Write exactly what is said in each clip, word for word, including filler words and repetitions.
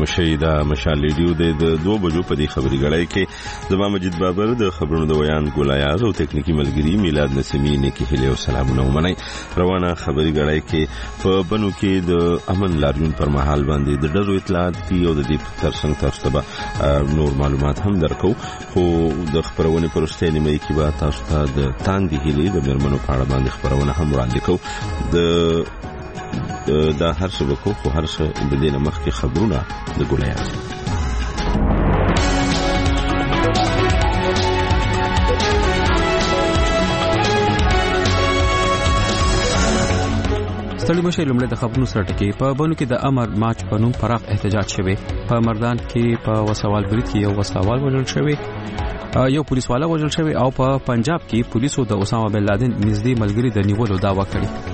مشي دا مشال ریډیو د دوه بجو په دې خبري غړای کې زما مجید بابر د خبرونو د ویان ګولایاز او تکنیکی ملګری میلاد نسیمی نه کې هلي او سلامونه ومني. روانه خبري غړای کې په بنو کې د امن لاریون پر مهال باندې د ډزو اطلاعات دي او د دې ترڅنګ تاسو ته نور معلومات هم درکو. خو د خبرونه پرسته نیمه کې به تاسو ته د تاندې هلي د مرمنو په اړه باندې خبرونه هم وړاندې کوو. د دا هر څه وکړو خو هر څه د دې مخکې خبرونه د ګولایاز. ستړي مشه لمړی د خبرونو سره ټکی. په بنو کې د امر مارچ په نوم پراخ احتجاج شوی. په مردان کې په وسوال برید کې یو وسوال وژل شوی، یو پولیس والا وژل شوی، او په پنجاب کې پولیسو د اسامه بن لادن نږدې ملګری د نیولو دعوا کړې.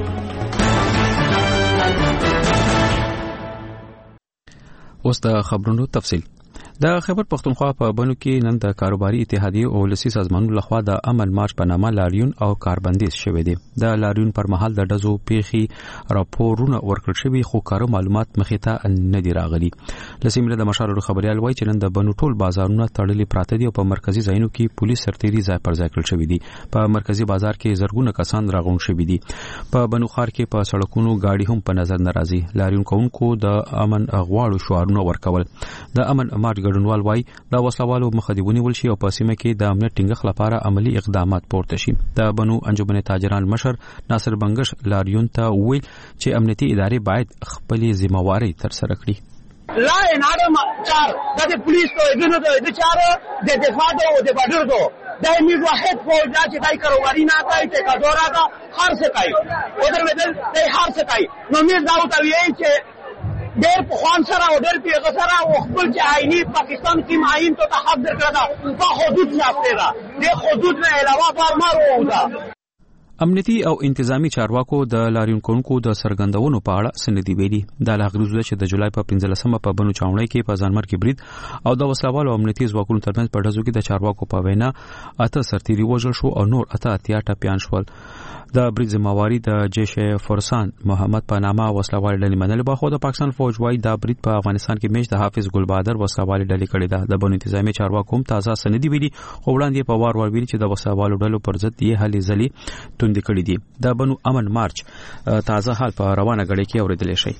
اوس د خبرونو تفصیل. د خیبر پختونخوا په بنو کې نن د کاروباري اتحادیې او ولسي سازمانونو لخوا د امن مارچ په نامه لاریون او کاربندیز شوی دی. د لاریون پر مهال د ډزو پیخي راپورونه ورکړل شوي، خو کارو معلومات مخې ته نه دی راغلي. لسیمله د مشالو خبريال وایي چې نن د بنو ټول بازارونه تړلي پراته دي او په مرکزی ځایونو کې پولیس سرتيري ځای پر ځای کړل شوی دي. په مرکزی بازار کې زرګونه کسان راغون شوي دي. په بنو خار کې په سړکونو گاډي هم په نظر ناراضي. لاریون کوونکو د امن غواړو شعارونه ورکول. د امن مارچ ګډونوال وایي دا وسلوالو مخه دی ونیول شي او په سیمه کې د امنیت ټینګښت لپاره عملی اقدامات پورته شي. د بنو انجمن تاجران مشر ناصر بنگش لاریون ته ویل چې امنیتي ادارې باید خپل ذمہواری تر سره کړي. لا انادم چار د پولیس ته دغه د چار د دفاع او د بډر دو د امید واحد فوج چې دای کاروباري نه کوي ته کډورا کا هر څه کوي ودر بدل د هر څه کوي. نو امید دا او ته وی چې ډېر په خوان سره او ډېر پیغه سره او خپل چې آئینی پاکستان کې معین ته حق درکړه دا په حدود ساتي دا د حدود نه علاوه بار مارو دا. امنیتي او انتظامی چارواکو د لاریون کوونکو د سرګندونو په اړه سندې ویلي. د لاغریزو چې د جولای په پنځلسمه په بنو چاونړی کې په ځانمر کې برید او د وسلوالو امنیتي ځواکونو ترمنځ په ډزو کې د چارواکو په وینا اته سرتيري وژل شو او نور اته اتیا ټپيان شول. د برید ذمہواری د جیش فرسان محمد پاناما وسلوال ډلې منل به خو د پاکستان فوج وايي دا برید په افغانستان کې میش د حافظ ګل بهادر وسلوال ډلې کړی ده. د بنو انتظامی چارواکو هم تازه سندې ویلي خو وړاندې په وار ور ویلي چې د وسلوالو ډلو پر ضد یې هلي ځلي توندې کړې دي. د بنو امن مارچ تازه حال په روانه غړي کې اوریدل شي.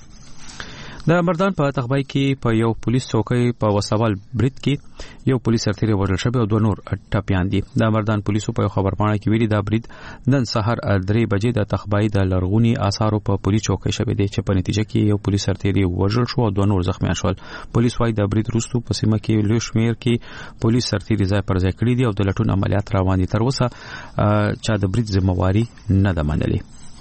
د مردان په تخبای کې په یو پولیس چوکۍ په وسوال برید کې یو پولیس سرتیری وژل شوی او دوه نور ټپيان دي. د مردان پولیسو په خبرپاڼه کې ویلي دا برید نن سحر درې بجې د تخبای د لرغونی آثارو په پولیس چوکۍ شوی دی چې په نتیجه کې یو پولیس سرتیری وژل شو او دوه نور زخمیان شول. پولیس وايي د برید وروسته په سیمه کې لوی شمیر کې پولیس سرتیری ځای پر ځای کړی دي او د لټون عملیات روان دي. تر اوسه چې د برید ذمہواری نه ده منلې.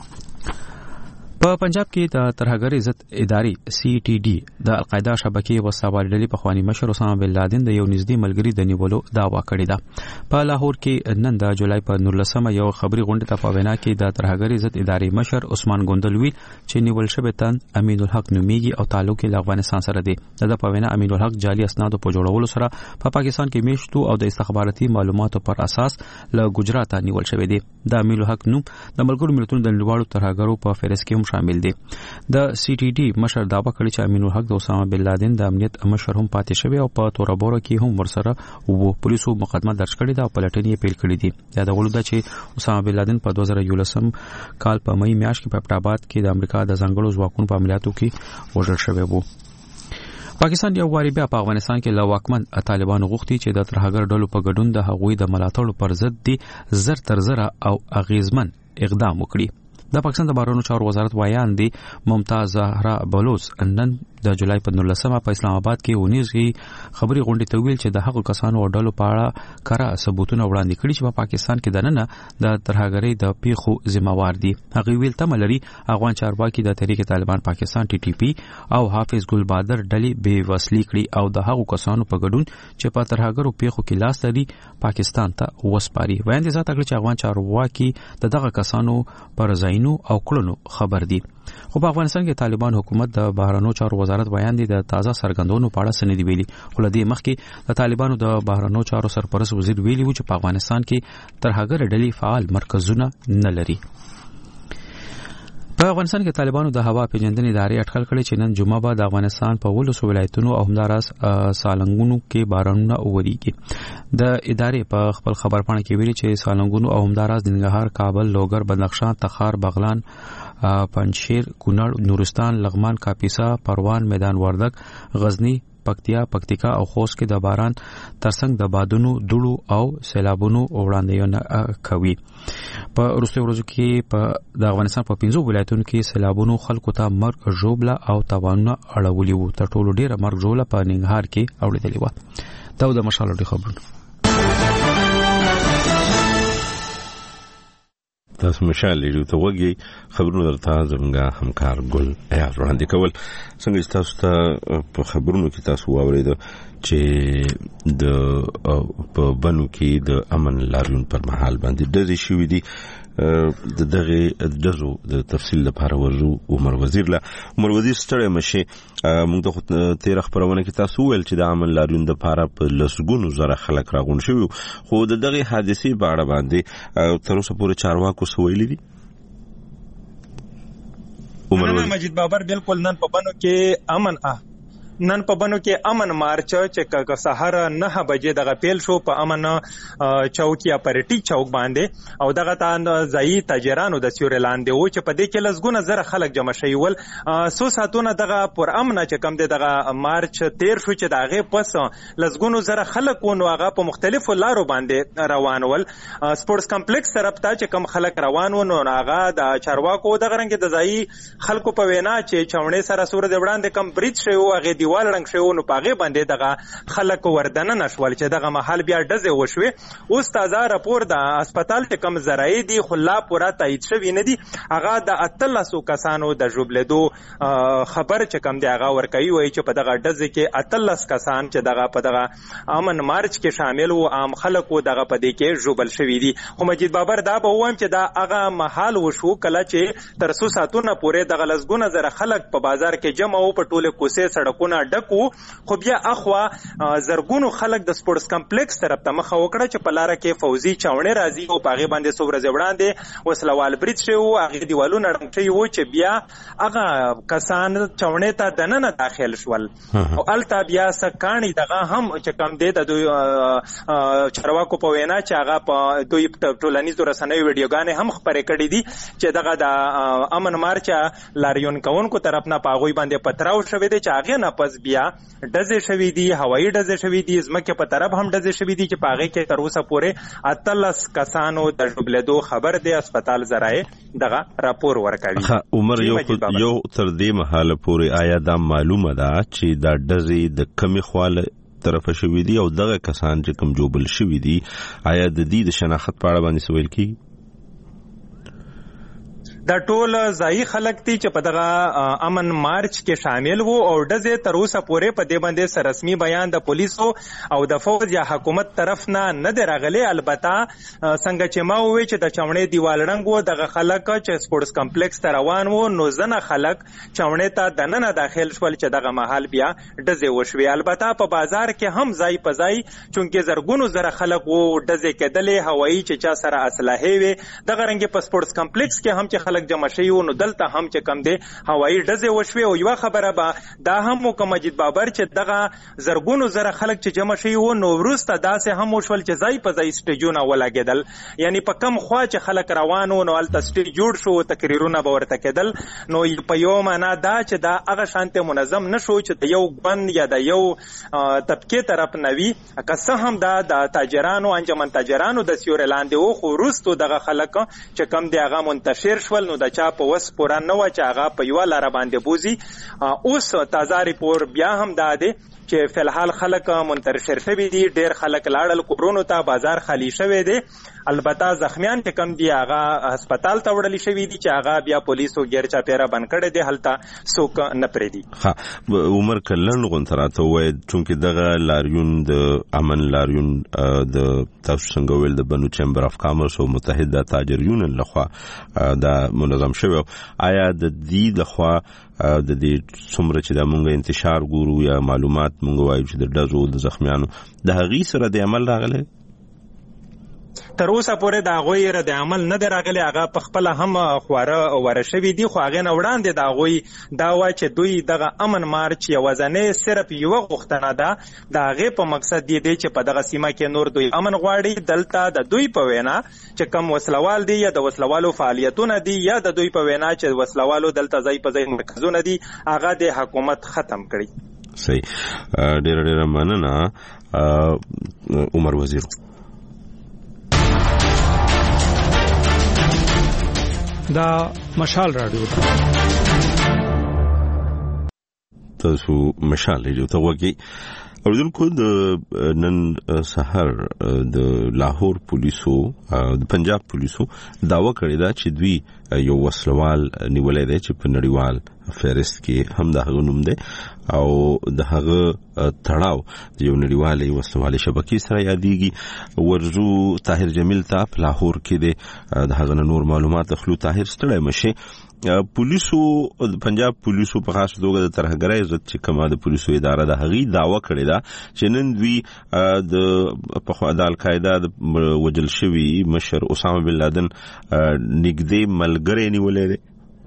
په پنجاب کې د ترهګر عزت ادارې سی ټي ډي د القاعده شبکې وسوال ډلې په خواني مشر اسامه بن لادن د یو نږدې ملګری د نیولو دعوا کړې ده. په لاهور کې نن د جولای په نولسمه یو خبري غونډه ته په وینا کې د ترهګر عزت ادارې مشر عثمان ګوندلوی چې نیول شوی تن امین الحق نومیږي او تعلق یې له افغانستان سره دی. د په وینا امین الحق جعلي اسناد په جوړولو سره په پاکستان کې میشتو او د استخباراتي معلوماتو پر اساس له ګجرات نیول شوی دی. د امین الحق نوم د ملګرو ملتونو د نړیوالو ترهګرو په فهرست کې شامل دي. د سی ټي ډي مشر دعوا کړی چې امین الحق د اسامه بن لادن د امنیت مشر هم پاتې شوی او په تورابورو کې هم ورسره وو. پولیسو مقدمه درج کړې ده او پلټنې یې پیل کړې دي. دا د غلو ده چې اسامه بن لادن په دوه زره یولسم کال په مې میاشت کې په پټاباد کې د امریکا د ځنګړو ځواکونو په عملیاتو کې وژل شوی وو. پاکستان یو واری بیا په افغانستان کې له واکمن طالبانو غوښتي چې د ترهګر ډلو په ګډون د هغوی د ملاتړ پر ضد دي زر تر زر او اغیزمن اقدام وکړي. د پاکستان د بهرنیو چارو وزارت وایان دی ممتاز زهرا بلوچ نن د جولای په نولسمه په اسلام آباد کې ونیزي خبري غونډه ته ویل چې د هغو کسانو او ډلو په اړه کارا ثبوتونه وړاندې کړي چې په پاکستان کې دننه د ترهګرۍ د پیښو ذمہوار دي. هغه ویل تم لري افغان چارواکي د تحریک طالبان پاکستان ټي ټي پی او حافظ ګل بهادر ډلې بے وسلې کړي او د هغو کسانو په ګډون چې په ترهګرو پیښو کې لاس لري پاکستان ته وسپاري. وایي ځا تکړه چې افغان چارواکي د دغه کسانو پر ځایونو او کړنو خبر دي. خو په افغانستان کې طالبان حکومت د بهرنیو چارو وزارت بیان دي د تازه سرګندونو په اړه سندې ویلي. خو لدې مخکې د طالبانو د بهرنیو چارو سرپرست وزیر ویلي و چې په افغانستان کې ترهګر ډلې فعال مرکزونه نه لري. په افغانستان کې طالبانو د هوا پیژندنې ادارې اټکل کړی چې نن جمعه به د افغانستان په ولسو ولایتونو او همداراز سالنګونو کې بارانونه وورېږي. د ادارې په خپل خبرپاڼه کې ویلي چې سالنګونو او همداراز ننګرهار، کابل، لوګر، بدخشان، تخار، بغلان، پنجشیر، کونړ، نورستان، لغمان، کاپیسا، پروان، میدان وردګ، غزنی، پکتیا، پکتیکا او خوست کې د باران ترڅنګ د بادونو، دوړو او سیلابونو وړاندوینه کوي. په وروستیو ورځو کې په د افغانستان په پنځو ولایتونو کې سیلابونو خلکو ته مرګ ژوبله او تاوانونه اړولي وو. تر ټولو ډیره مرګ ژوبله په ننګرهار کې اورېدلې وه. دا د مشال ډېر خبرونه تاسو مشال لري ته وګي خبرونه درته زمونږ همکار ګل ایاز وړاندې کول. څنګه تاسو ته په خبرونو کې تاسو واورېدو چې د په بنو کې د امن لاریون پر مهال باندې ډزې شوې دي. د دغه دزو د تفصیل لپاره ورزو عمر وزیر له عمر وزیر ستړی مشه موږ ته تیر خبرونه کې تاسو ویل چې د امن لاریون د لپاره په لسګونو زره خلک راغون شوی خو د دغه حادثې په اړه باندې تر اوسه پورې چارواکو سویل دي. عمر مجید بابر بالکل نن په بنو کې امن اه نن په بنو کې امن مارچ چې که سحر نه بجې دغه پیل شو په امن چوک یا پرټي چوک باندې او دغه تان ځای تاجرانو د سیور لاندې و چې په دې کې لسګونه زره خلک جمع شوي ول. سو ساتونه دغه پر امن چې کم دی دغه مارچ تیر شو چې دغه پس لسګونو زره خلک و نو هغه په مختلفو لارو باندې روان ول. سپورتس کمپلیکس طرف ته چې کم خلک روان و نو هغه د چارواکو دغه رنګ د ځای خلکو په وینا چې چاونې سره سور د وړاندې کم بریج شوی هغه دیوال رنګ شوی نو پاغه باندې دغه خلک وردنه نشول چې دغه محل بیا ډزه وشوي. اوس تازه راپور د هسپتال ته کم زرای دي خلا پورا تایید شوی نه دي. هغه د اتلسو کسانو د جوبلیدو خبر چې کم دی هغه ورکوي وای چې په دغه ډزه کې اتلس کسان چې دغه په دغه امن مارچ کې شامل وو عام خلکو دغه په دې کې جوبل شوی دي. خو مجید بابر دا به وایم چې دا هغه محل وشو کله چې تر څو ساتونه پورې دغه لسګونه زره خلک په بازار کې جمع وو په ټوله کوڅه سړکونه ډکو. خو بیا اخوا زرګونو خلک د سپورتس کمپلیکس طرف ته مخ وکړه چې په لار کې فوزي چاونې راځي او پاغه باندې څو ورځې وړاندې وسلوال بریج شو هغه دیوالونه رنګ شوی وو چې بیا هغه کسان چاونې ته دننه داخل شول او التا بیا سکانی دغه هم چې کم دی د دوی چارواکو په وینا چې هغه په دوی ټولنیزو رسنیو ویډیوګانې هم خبرې کړې دي چې دغه د امن مارچ لاریون کوونکو طرف نه پاغوي باندې پتراو شوی دی چې هغه نه پس بیا ډزې شوی دي هوایي ډزې شوی دي زمکه په طرف هم ډزې شوی دي چې پاغه کې تر اوسه پورې اتلس کسانو د جوبلیدو خبر دی هسپتال زرای دغه راپور ورکوي. عمر یو یو تر دې محاله پورې آیا دا معلومه ده چې دا ډزې د کمی خواله طرف شوی دي او دغه کسان چې کم جوبل شوی دي آیا د دې د شناخت په اړه باندې سوال کی دا ټول ځای خلک دي چې په دغه امن مارچ کې شامل وو او ډزې تر اوسه پورې په دې باندې رسمي بیان د پولیسو او د فوج یا حکومت طرف نه نه دی راغلی. البته څنګه چې ما وویل چې د چاونې دیوال رنګ وو دغه خلک چې سپورتس کمپلیکس ته روان وو نو ځنه خلک چاونې ته دننه داخل شول چې دغه محل بیا ډزې وشوي. البته په بازار کې هم ځای په ځای چونکې زرګونو زره خلک وو ډزې کېدلې هوایي چې چا سره اسلحې وي دغه رنګ په سپورتس کمپلیکس کې هم چې خلک جمع شوي نو دلته هم چې کم دی هوایي ډزې وشوي. او یوه خبره به دا هم وکړه مجید بابر چې دغه زرګونو زره خلک چې جمع شوي وو نو وروسته داسې هم وشول چې ځای په ځای سټیجونه ولګېدل یعنی په کم خوا چې خلک روان وو نو هلته سټیج جوړ شو تقریرونه به ورته کېدل. نو په یو معنا دا چې دا هغه شانتې منظم نه شو چې د یو ګوند یا د یو طبقې طرف نه وي که څه هم دا د تاجرانو انجمن تاجرانو د سیورې لاندې وو خو وروستو دغه خلک چې کم دی هغه منتشر شول نو د چا په وس پورا نه و چې هغه په یوه لاره باندې بوزي. اوس تازه ریپور بیا هم دا دی چې فلحال خلک منتشر شوي دي ډېر خلک لاړل کورونو ته بازار خالی شوی دی. البته زخمیان چې کم دي هغه هسپتال ته وړل شوي دي چې هغه بیا پولیسو غیر چاپیره بند کړی دی هلته څوک نه پرېږدي. ها عمر کلن غونته راته ووایه چونکې دغه لاریون د امن لاریون د تاسو څنګه ویل د بنو چیمبر اف کامرس او متحده تاجر یونین لخوا دا منظم شوی آیا د دې لخوا د دې څومره چې د مونږ انتشار ګورو یا معلومات مونږ وایو چې د ډزو د زخمیانو د هغې سره د عمل راغلی تر اوسه پورې د هغوی رد عمل نه دی راغلی. هغه په خپله هم خواره وره شوي دي، خو هغې نه وړاندې د هغوی دا وایي چې دوی دغه امن مارچ یوازنۍ صرف یوه غوښتنه ده، د هغې په مقصد دی دی چې په دغه سیمه کې نور دوی امن غواړي. دلته د دوی په وینا چې کم وسلوال دي یا د وسلوالو فعالیتونه دي یا د دوی په وینا چې وسلوالو دلته ځای په ځای مرکزونه دي، هغه د حکومت ختم کړي. صحیح. ډېره ډېره مننه عمر وزیر. دا مشال رادیو تاسو مشال رادیو ته وګورئ. اوریدونکو د نن سحر د لاهور پولیسو د پنجاب پولیسو داوا کړې ده چې دوی یو وسلوال نیولې ده چې په نړیوال فهرست کې هم د هغه نوم ده او د هغه تړاو د یو نړیوالې وسلوالې شبکې سره یادېږي. ورجو طاهر جمیل ته په لاهور کې د هغه نور معلومات اخلو. طاهر ستړی مشه. پولیسو د پنجاب پولیسو په خاص توګه د ترهګرۍ ضد چې کومه د پولیسو اداره د هغې دعوه کړې ده چې نن دوی د پخوا د القاعده د وژل شوي مشر اسامه بن لادن نږدې ملګری نیولی دی.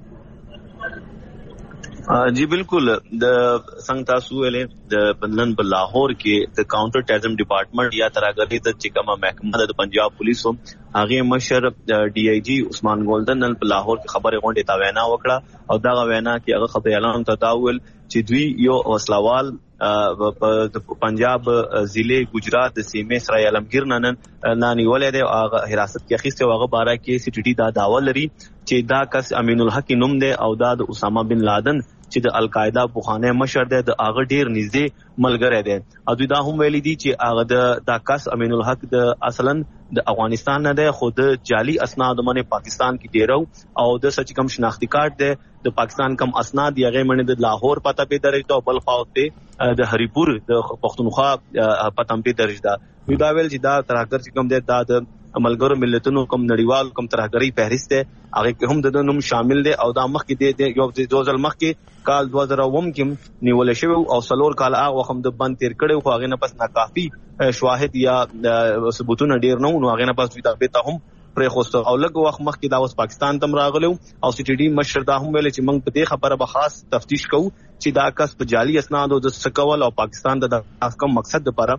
جی بالکل. د څنګه تاسو ویلې د نن په لاهور کې د کاونټر ټیرریزم ډپارټمنټ یا ترهګرۍ د چې کومه محکمه د پنجاب پولیسو هغه مشر ډي آی جی عثمان گولدن نن په لاهور کې خبرې غونډې تا وینا وکړه او دا وینا کې هغه خبري اعلان تداول چې دوی یو وسلوال په پنجاب ضلع گجرات د سیمې سره علمگیر نن نانی ولې د هغه حراست کې اخیسته هغه بارا کې سی ټي ټي دا داوا لري چې دا کس امین الحق نوم دی او دا د اسامه بن لادن چې د القاعده بوخانه مشر دی د هغه ډیر نږدې ملګری دی. او دوی دا هم ویلي دي چې هغه د دا کس امین الحق د اصلا د افغانستان نه دی، خو د جعلي اسناد باندې پاکستان کې ډیرو او د سچ کم شناختی کارت دی د پاکستان کم اسناد یې غي منه د لاهور پته په درجه او بل خاص ته د هریپور د پښتونخوا پته په درجه ده. دوی دا ویل چې دا ترهګر چې کم دی دا د ملګرو ملتونو کم نړیوال کم ترهګری فهرست ده، هغه کې هم د نوم شامل دي او دا مخکې د یو د ځل مخکې کال دوه زره اووه کې نیول شوی او سلور کال هغه وخت د بند تیر کړي خو هغه نه پس ناکافي شواهد یا ثبوتونه ډیر نه نو هغه نه پس دا به ته هم پرې خوسته او لږ وخت مخکې دا اوس پاکستان تم راغلو او سی ټي ډي مشر دا هم ویل چې موږ په دې خبره به خاص تفتیش کوو چې دا کس په جعلي اسناد او د سکول او پاکستان د کم مقصد لپاره.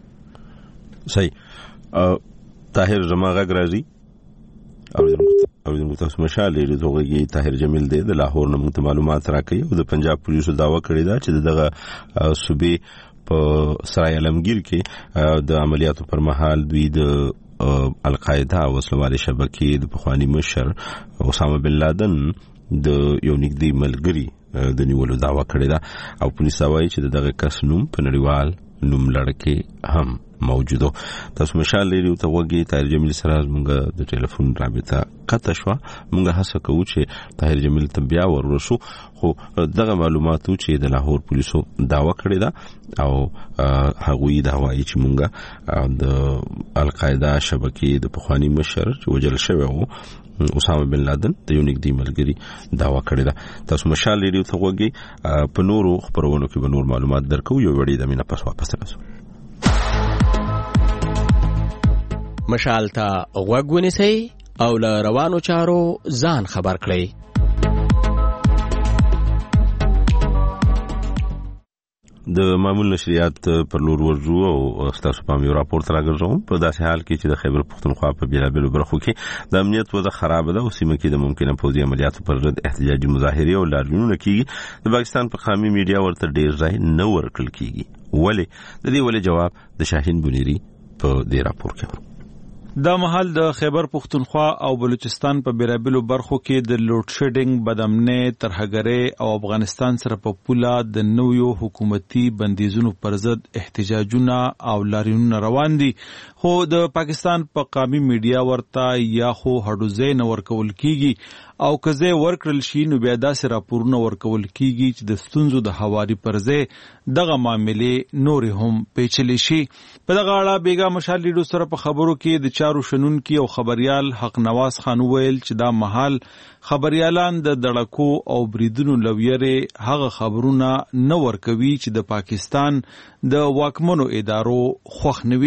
صحیح. طاهر زما غږ راځي او د تاسو مشال لري توګه طاهر جمیل دی د لاهور نه موږ معلومات راکړي او د پنجاب پولیسو داوا کړی دا چې دغه صوبې په سرای علمگیر کې د عملیاتو پر مهال دوی د القاعده وسلوالې شبکې د پخوانی مشر اسامه بن لادن د یو نږدې ملګري د نیولو داوا کړی دا او پولیس وايي چې دغه کس نوم په نړیوال نوم لړکې هم موجودو. تاسو مشال لري ته وګي طاهر جمیل سره موږ د ټلیفون رابطه قطع شو. موږ هڅه کوو چې طاهر جمیل ته بیا ورسو خو دغه معلوماتو چې د لاهور پولیسو داوا کړی دا او هغوی دا وایي چې موږ د القاعده شبکې د پخوانی مشر چې وجل شوی وو اسامه بن لادن د یو نږدې ملګري داوا کړی دا. تاسو مشال لري ته وګي په نورو خبرونو کې به نور معلومات درکو. یو وړي د مینا پس واپس راځو. مشال ته غوږ ونیسئ او له روانو چارو ځان خبر کړئ. د معمول نشریات پر لور ورجو او تاسو په یو راپورټ راغورځوم په داسې حال کې چې د خیبر پښتونخوا په بیلابیلو برخو کې د امنیت وضع خراب ده او سیمه کې د ممکنه پوځي عملیاتو پر ضد احتجاجي مظاهرې او لاریونونه کیږي. د پاکستان په قومي میډیا ورته ډیر ځای نه ورکړل کیږي. ولې د دې ولې جواب د شاهین بنيري په دې راپور کې ورو. دا محل د خیبر پختونخوا او بلوچستان په بیرابلو برخو کې د لوډ شیډینګ، بدامنۍ، ترهګرۍ او افغانستان سره په پوله د نویو حکومتي بندیزونو پر ضد احتجاجونه او لاریونونه روان دي. خو د پاکستان په قومي میډیا ورته یا خو هډوځای نه ورکول کیږي او کزه ورکړل شي نو بیا داسې راپورونه ورکول کیږي چې د ستونزو د حواري پر ځای دغه معاملې نور هم پیچلې شي. په دغه اړه بیګا مشال لیډو سره په خبرو کې د چارو شنونکي او خبريال حق نواز خان ویل چې دا محل خبريالان د دړکو او بریدونو لویره هغه خبرونه نه ورکوي چې د پاکستان د واکمنو ادارو خوښ نوي.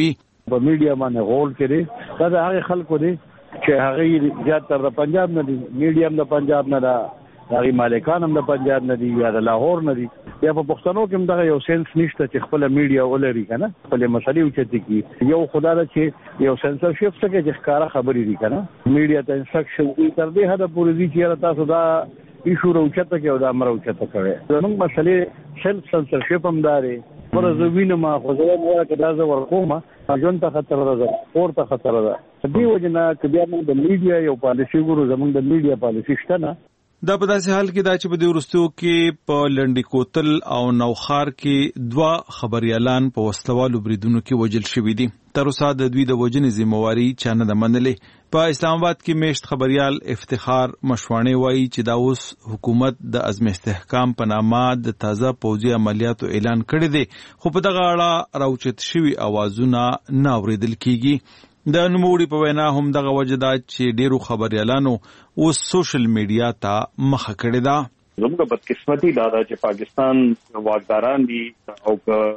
په میډیا باندې غول کړي دا هغه خلکو دي چې هغه زیات تر پنجاب نه دي، میډیا هم د پنجاب نه ده، هغه مالکان هم د پنجاب نه دي یا د لاهور نه دي. یا په پښتنو کې هم دا یو سنس نشته چې خپل میډیا ولري کنه، خپل مسلې اوچتي کی. یو خدای چې یو سنسرشپ څخه چې ښکارا خبرې دي کنه، میډیا ته انسټرکشن دي تر دې حد پورې دي چې تاسو دا ایشو راوچته کې او دا امر اوچته کړي. زموږ مسلې سلف سنسرشپ هم داري ورزه وینم خو زه نه کدا زه ورکوم ځان ته خطر ده، اور ته خطر ده. دې وجنه چې بیا موږ د میډیا یو پالیسي ګورو، زموږ د میډیا پالیسي شته نه. دا په داسې حال کې دا چې په دې وروستیو کې په لنډی کوتل او نوخار کې دوه خبريالان په وسلوالو بریدونو کې وژل شوي دي. تر اوسه د دوی د وژنې ذمہواري چا نه ده منلې. په اسلام آباد کې میشت خبريال افتخار مشواڼي وایي چې دا اوس حکومت د عزم استحکام په نامه د تازه پوځي عملیاتو اعلان کړی دی، خو په دغه اړه راوچت شوي اوازونه نه اورېدل کیږي. د نوموړي په وینا هم دغه وجه ده چې ډیرو خبريالانو اوس سوشل میډیا ته مخه کړې ده. زموږ بدقسمتي دا ده چې پاکستان واکداران دي او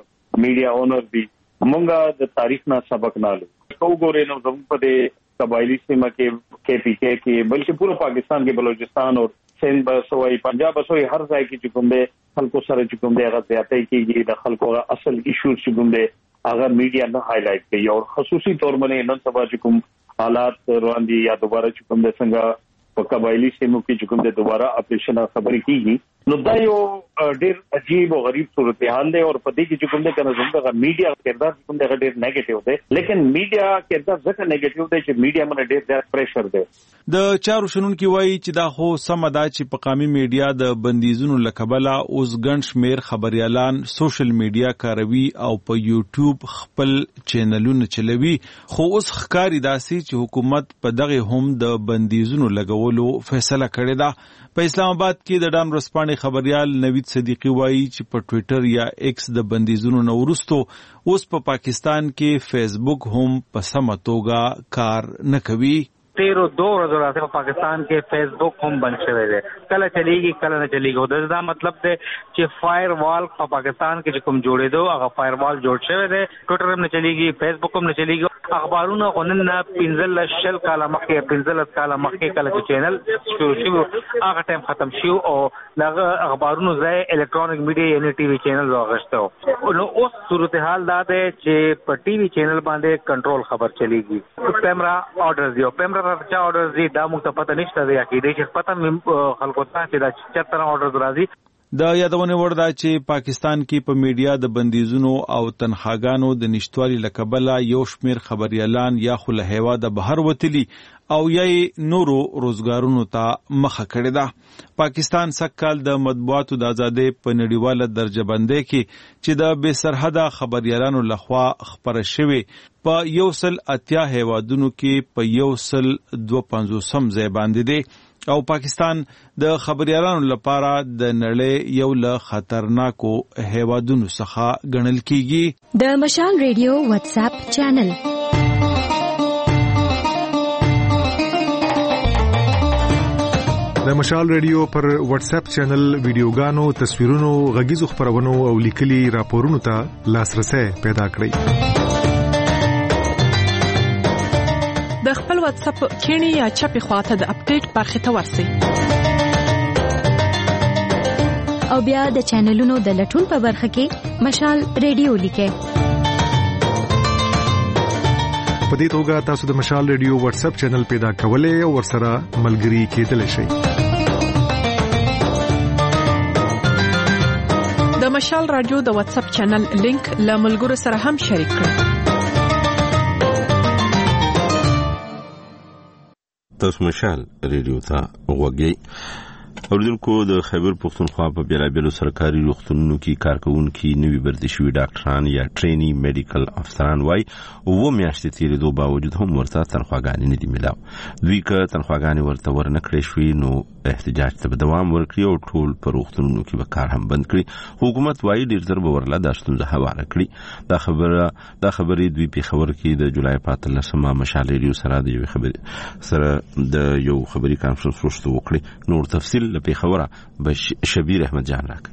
میډیا اونر دي، موږ د تاریخ نه سبق نه لو. کو ګورې نو زموږ په دې قبایلی سیمه کې کې پی کې کې بلکې پورا پاکستان کې بلوچستان او سندھ بسوي پنجاب بسوي هر ځای کې چې کوم دي خلکو سره چې کوم دي هغه زیاتې کېږي، د خلکو اصل ایشو چې کوم دي هغه میډیا نه هایلایټ کوي او خصوصي تور باندې نن سبا چې کوم حالات روان دي یا دوباره چې کوم د څنګه په قبایلی سیمو کې چې کوم د دوباره اپریشن خبرې کیږي، نو دا یو ډېر عجیب او غریب صورتحال دی. او په دې کې چې کوم د کنه زموږ میډیا کردار کوم د ډېر نیگیټیو دی، لیکن میډیا کردار ځکه نیگیټیو دی چې میډیا باندې ډېر زیات پریشر دی. د چارو شنونکو وایي چې دا خو سم ده چې په قامي میډیا د بندیزونو لکبله اوس ګڼ شمیر خبريالان سوشل میډیا کاروي او په یوټیوب خپل چینلونه چلوي، خو اوس ښکاری داسي چې حکومت په دغه هم د بندیزونو لګولو فیصله کړې ده. په اسلام آباد کې د ډان ورسپانې خبريال نوید صدیقی وایي چې په ټوئیټر یا ایکس د بندیزونو نه وروسته اوس په پاکستان کې فیسبوک هم په سمه توګه کار نه کوي. تیرو دو ورځو راځي په پاکستان کې فیسبوک هم بند شوی دی، کله چلیږي کله نه چلیږي. دا مطلب دی چې فایر وال په پاکستان کې کوم جوړېدو هغه فایر وال جوړ شوی دی، ټوئیټر هم نه چلیږي، فیسبوک هم نه چلیږي. اخبارونه غونن نه پنځل شل کاله مخکې پنځل کاله مخکې کله چې چینل شروع شو هغه ټایم ختم شو او دغه اخبارونو ځای الکترونیک میډیا یعنی ټي وي چینل واغښتو. نو اوس صورتحال دا دی چې په ټي وي چینل باندې کنټرول خبر چلیږي، کیمرا آرډرز دی، کیمرا راځي آرډرز دی، دا موږ ته پته نشته دی چې دې چې پته خلکو ته چې دا چتر آرډرز راځي. د یادونه وړ ده چې پاکستان کې په میډیا د بندیزونو او تنخواګانو د نشټوالي لکبله یو شمیر خبريالان یا خو له هیوا د بهر وتلي او یا نورو روزګارونو ته مخه کړې ده. پاکستان سکهال د مطبوعاتو د ازادۍ په نړیواله درجه بندۍ کې چې د بې سرحده خبريالانو لخوا خپره شوې په یو سل اتیا هیوادونو کې په یو سل دوه پنځوسم ځای باندې دی او پاکستان د خبريالانو لپاره د نړۍ یو له خطرناکو هیوادونو څخه ګڼل کیږي. د مشال ریډیو واتس اپ چینل د مشال ریډیو پر واتس اپ چینل ویډیوګانو، تصویرونو، غږیزو خبرونو او لیکلي راپورونو ته لاسرسي پیدا کړئ. د خپل واتس اپ کینی یا چپی خواته د اپډیټ برخه ته ورسئ او بیا د چینلونو د لټون په برخه کې مشال ریډیو لیکئ. په دې توګه تاسو د مشال ریډیو واتس اپ چینل پیدا کولای او ورسره ملګري کېدلی شئ. د مشال رادیو د واتس اپ چینل لینک له ملګرو سره هم شریک کړئ. تاسو مشال ریډیو ته وګورئ. اوریدونکو د خیبر پښتونخوا په بیلابیلو سرکاري روغتونونو کې کارکونکي نوي بردي شوي ډاکټران یا ټرینی میډیکل افسران وای او و میاشتې تیرېدو باوجود هم ورته تنخواګانې نه دي ملاو. دوی که تنخواګانې ورته ورنه کړې شوې نو احتجاج ته دوام ورکړي او ټول په روغتونونو کې به کار هم بند کړي. حکومت وایي ډېر ژر به ورله دا ستونزه هواره کړي. دا خبره دا خبرې دوی پېښور کې د جولای په اتلسمه مشال ریډیو سره د یوې خبرې سره د یو خبري کانفرنس وروسته وکړي. نور تفصیل له پېښوره به شبیر احمد جان راکړي.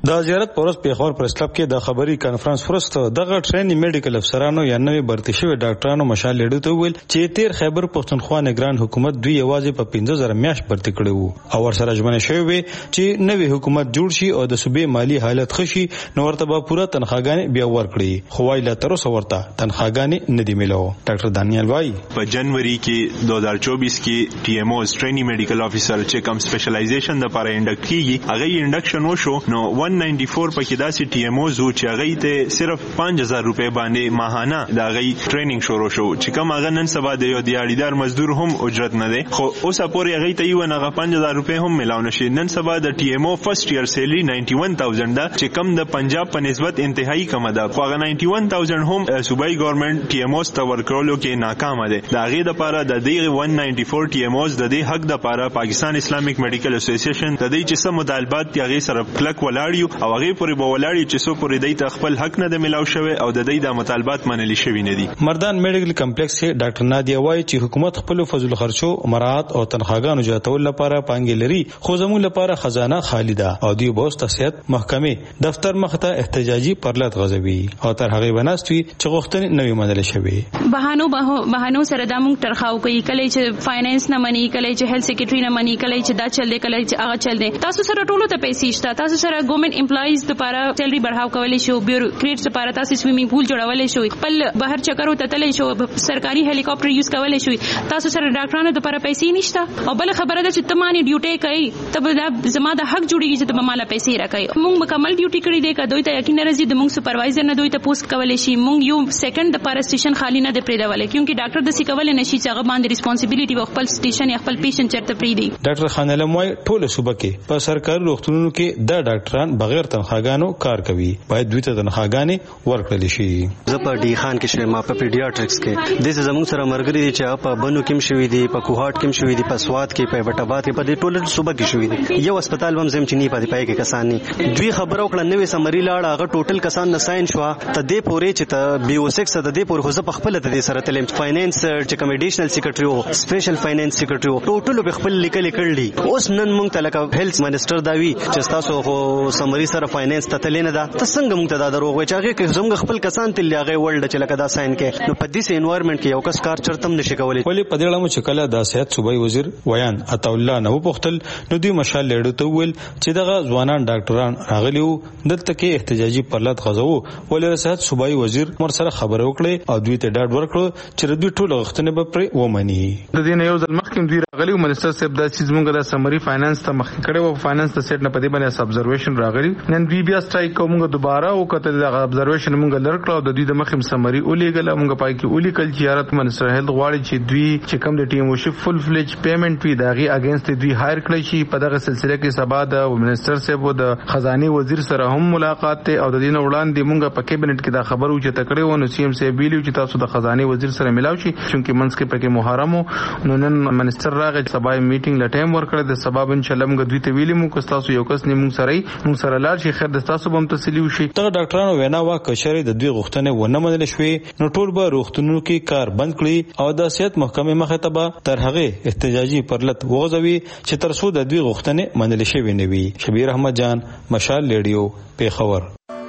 د زیارت پورس پیښور پریس کلب کې د خبري کانفرنس فرست دغه ټریننګ میډیکل افسرانو یا نوې برتي شوی ډاکټرانو مشال لیډو ته ویل چې تیر خیبر پښتونخوا نگران حکومت دوی یوازې په پنځه زره میاشت برتي کړي وو او ورسره ژمنه شوی وي چې نوې حکومت جوړ شي او د صوبې مالی حالت خشي نو ورته به پوره تنخواګانې بیا ورکړي خو وايي لا تر اوسه ورته تنخواګانې نه دی ملو. ډاکټر دانیال وايي په جنوري کې دو هزار چوبیس کې ټي ایم او ټریننګ میډیکل افیسر چې کوم سپیشلایزیشن د لپاره انډکټ کیږي هغه انډکشن وشو نو one ninety-four پکې داسې ټي ایم او زو چې هغه ته صرف پنځه هزار روپے باندې ماهانه دا غي ټریننګ شروع شو چې کوم هغه نن سبا د یو دیاړیدار مزدور هم اجرت نه ده خو اوس پورې هغه ته یو نه پنځه هزار روپے هم ملاو نشي. نن سبا د ټي ایم او فرست ایئر سیلری ninety-one thousand دا چې کوم د پنجاب په نسبت انتهایی کم ده خو هغه ninety-one thousand هم صوبایي ګورنمنت ټي ایم او ست ورکولو کې ناکام ده. دا غي د لپاره د دې one ninety-four ټي ایم اوز د دې حق د لپاره پاکستان اسلامیک میډیکل اسوسییشن د دې چې سم مطالبات دی هغه سره کلک ولاړ او هغه پورې به ولاړی چې سو پورې دای ته خپل حق نه د ملاو شوی او د دې د مطالبات منلي شوی نه دي. مردان میډیکل کمپلیکس کې ډاکټر نادیا وايي چې حکومت خپل فضل خرچو مراعات او تنخواګانو جاتول لپاره پانګې لري خو زموږ لپاره خزانه خالی ده او دی بوست صحت محکمې دفتر مخته احتجاجي پرلط غزوي او تر هغه بناستوي چې غوښتنې نوې منل شوی بهانو بهانو سره د موږ ترخاو کوي کله چې فاینانس نه مني کله چې هیلث سیکریټری نه مني کله چې دا چل دی کله چې هغه چل دی. تاسو سره ټولو ته پیسې شته تاسو سره ګورنمنت امپلایز لپاره سیلری بڑھاو کولای شو بیوروکریټس لپاره تاسو سویمینګ پول جوړولای شو خپل بهر چکرو ته تللی شو سرکاري هلیکاپټر یوز کولای شو تاسو سره ډاکټرانو لپاره پیسې نشته او بل خبره ده چې تمانی ډیوټي کوي تب دا زما د حق جوړیږي چې تب مالا پیسې راکړي موږ مکمل ډیوټي کړی دی کدوې ته یقین راځي د موږ سپروایزر نه دوی ته پوسټ کولای شي موږ یو سیکنډ د پاره سټیشن خالی نه دی پریدولای کیونکه ډاکټر د سیکول نه شي چې هغه باندې ریسپانسیبিলিټي و خپل سټیشن یا خپل پیشنټ چرته پریدي. ډاکټر خان علم وايي ټول صوبه کې په سرکاري روغتونونو کې د ډاکټران بغیر تنخواګانو کار کوي باید دوی ته تنخواګانې ورکړل شي. زه په ډي خان کې شوم په پیډیاټریکس کې د زموږ سره مرګري دي چې په بنو کې شوی دي په کوهاټ کې شوی دي په سواد کې په وټاباد کې په دې ټول صوبه کې شوی دي یو هسپتال هم زم چې نه پاتې پای کې کسان نه دوی خبرو کړه نوې سمري لاړه هغه ټوټل کسان نه ساين شو ته دې پورې چې ته بي او سکس ته دې پورې خو زه په خپل ته دې سره تلم فاینانس چې کمیډیشنل سیکریټری او سپیشل فاینانس سیکریټری او ټوټل په خپل لیکل کړلی اوس نن مونږ ته لکه هیلث منسٹر دا وی چې تاسو خو سمري سره فاینانس ته تللی نه دا ته څنګه مونږ ته دا دروغ وای چې هغه کې زموږ خپل کسان تل هغه ورلد چې لکه دا ساين کې نو په دې انوایرنمنت کې یو کس کار چرتم نشي کولای. ولی په دې اړه مو چې کله د صحت صوبایي وزیر ویان عطا الله نو پختل نو دوی مشال لیډو ته ویل چې دغه ځوانان ډاکټران راغلیو دلته کې احتجاجي پرلط غزو ولې صحت صوبایي وزیر مر سره خبرو کړې او دوی ته ډاډ ورکړو چې دوی ټول غوښتنې به پر ومني. د دې نه یو ځل مخکې دوی راغلیو منسٹر صاحب دا چې زموږ د سمري فاینانس ته مخکې کړي او فاینانس ته سیټ نه پدې باندې ابزرویشن راغلی نن بي بیا سټرایک کومه دوباره او کته د ابزرویشن مونږ لړکړو د دوی د مخم سمري اولیګل مونږ پای کې اولیکل چې یارت منسټر هیلث غواړي چې دوی چې کوم د ټیم وشي فل فلیج پیمنٹ وی داغي اگینست دوی هایر کړی شي په دغه سلسله کې سبا د منسټر صاحب او د خزانه وزیر سره هم ملاقات ته او د دین وړاندې مونږ په کیبنټ کې دا خبرو چې تکړه و نو سی ام صاحب ویلو چې تاسو د خزانه وزیر سره ملاو شي چې منځ کې پکې محرم نو نن منسټر راغی سبا میټینګ ل ټایم ورکړه د سبب ان شاء الله موږ دوی ته ویلو موږ تاسو یو کس نیمون سره موږ سره لار شي خیر د تاسو بم تسلی وشي. ته ډاکټرانو وینا وا کشري د دوی غوښتنې ونه منل شوې نو ټول به روغتونونو کې کار بند کړي او د صحت محکمې مخه ته به تر هغه احتجاجي پرلط وغځوي چې تر څو د دوی غوښتنې منل شوې نه وي. شبیر احمد جان مشال لیډیو پیښور.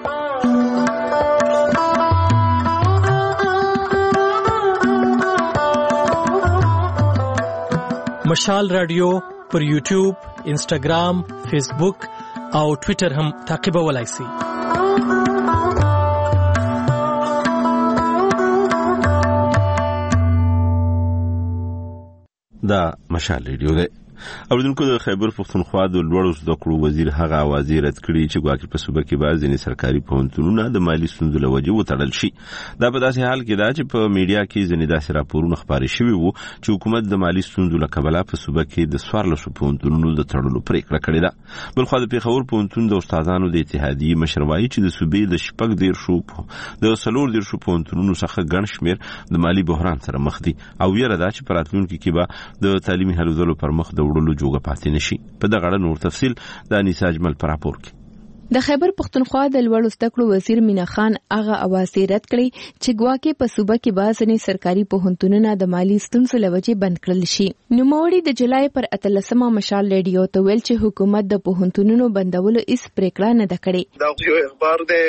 مشال رادیو پر یوټیوب، انسټاګرام، فیسبوک او ټوئیټر هم تعقیبولای شئ. دا مشال ریډیو ده. اوریدونکو د خیبر پښتونخوا د لوړو زده کړو وزیر هغه اوازې رد کړي چې ګواکې په صوبه کې بعض ځینې سرکاري پوهنتونونه د مالي ستونزو له وجې وتړل شي. دا په داسې حال کې ده چې په میډیا کې ځینې داسې راپورونه خپاره شوي وو چې حکومت د مالي ستونزو له کبله په صوبه کې د څوارلسو پوهنتونونو د تړلو پریکړه کړې ده. بلخوا د پېښور پوهنتون د استادانو د اتحادیې مشر وایي چې د صوبې د شپږ دېرشو د څلور دېرشو پوهنتونونو څخه ګڼ شمېر د مالي بحران سره مخ دي او ویره ده چې په راتلونکي کې به د تعلیمي هلو ځلو پر مخ د وړلو جوګه پاتې نشي. په دغه اړه نور تفصیل د انیسا اجمل پر راپور کې. د خیبر پختونخوا د لوړو زده کړو وزیر مینا خان هغه اواز رد کړی چې ګواکې په صوبه کې بعضې سرکاري پوهنتونونه د مالی ستونزو له وجې بند کړل شي. نوموړي د جولای پر اتلسمه مشال ریډیو ته ویل چې حکومت د پوهنتونونو بندولو هیڅ پریکړه نه ده کړې. دا یو اخبار دی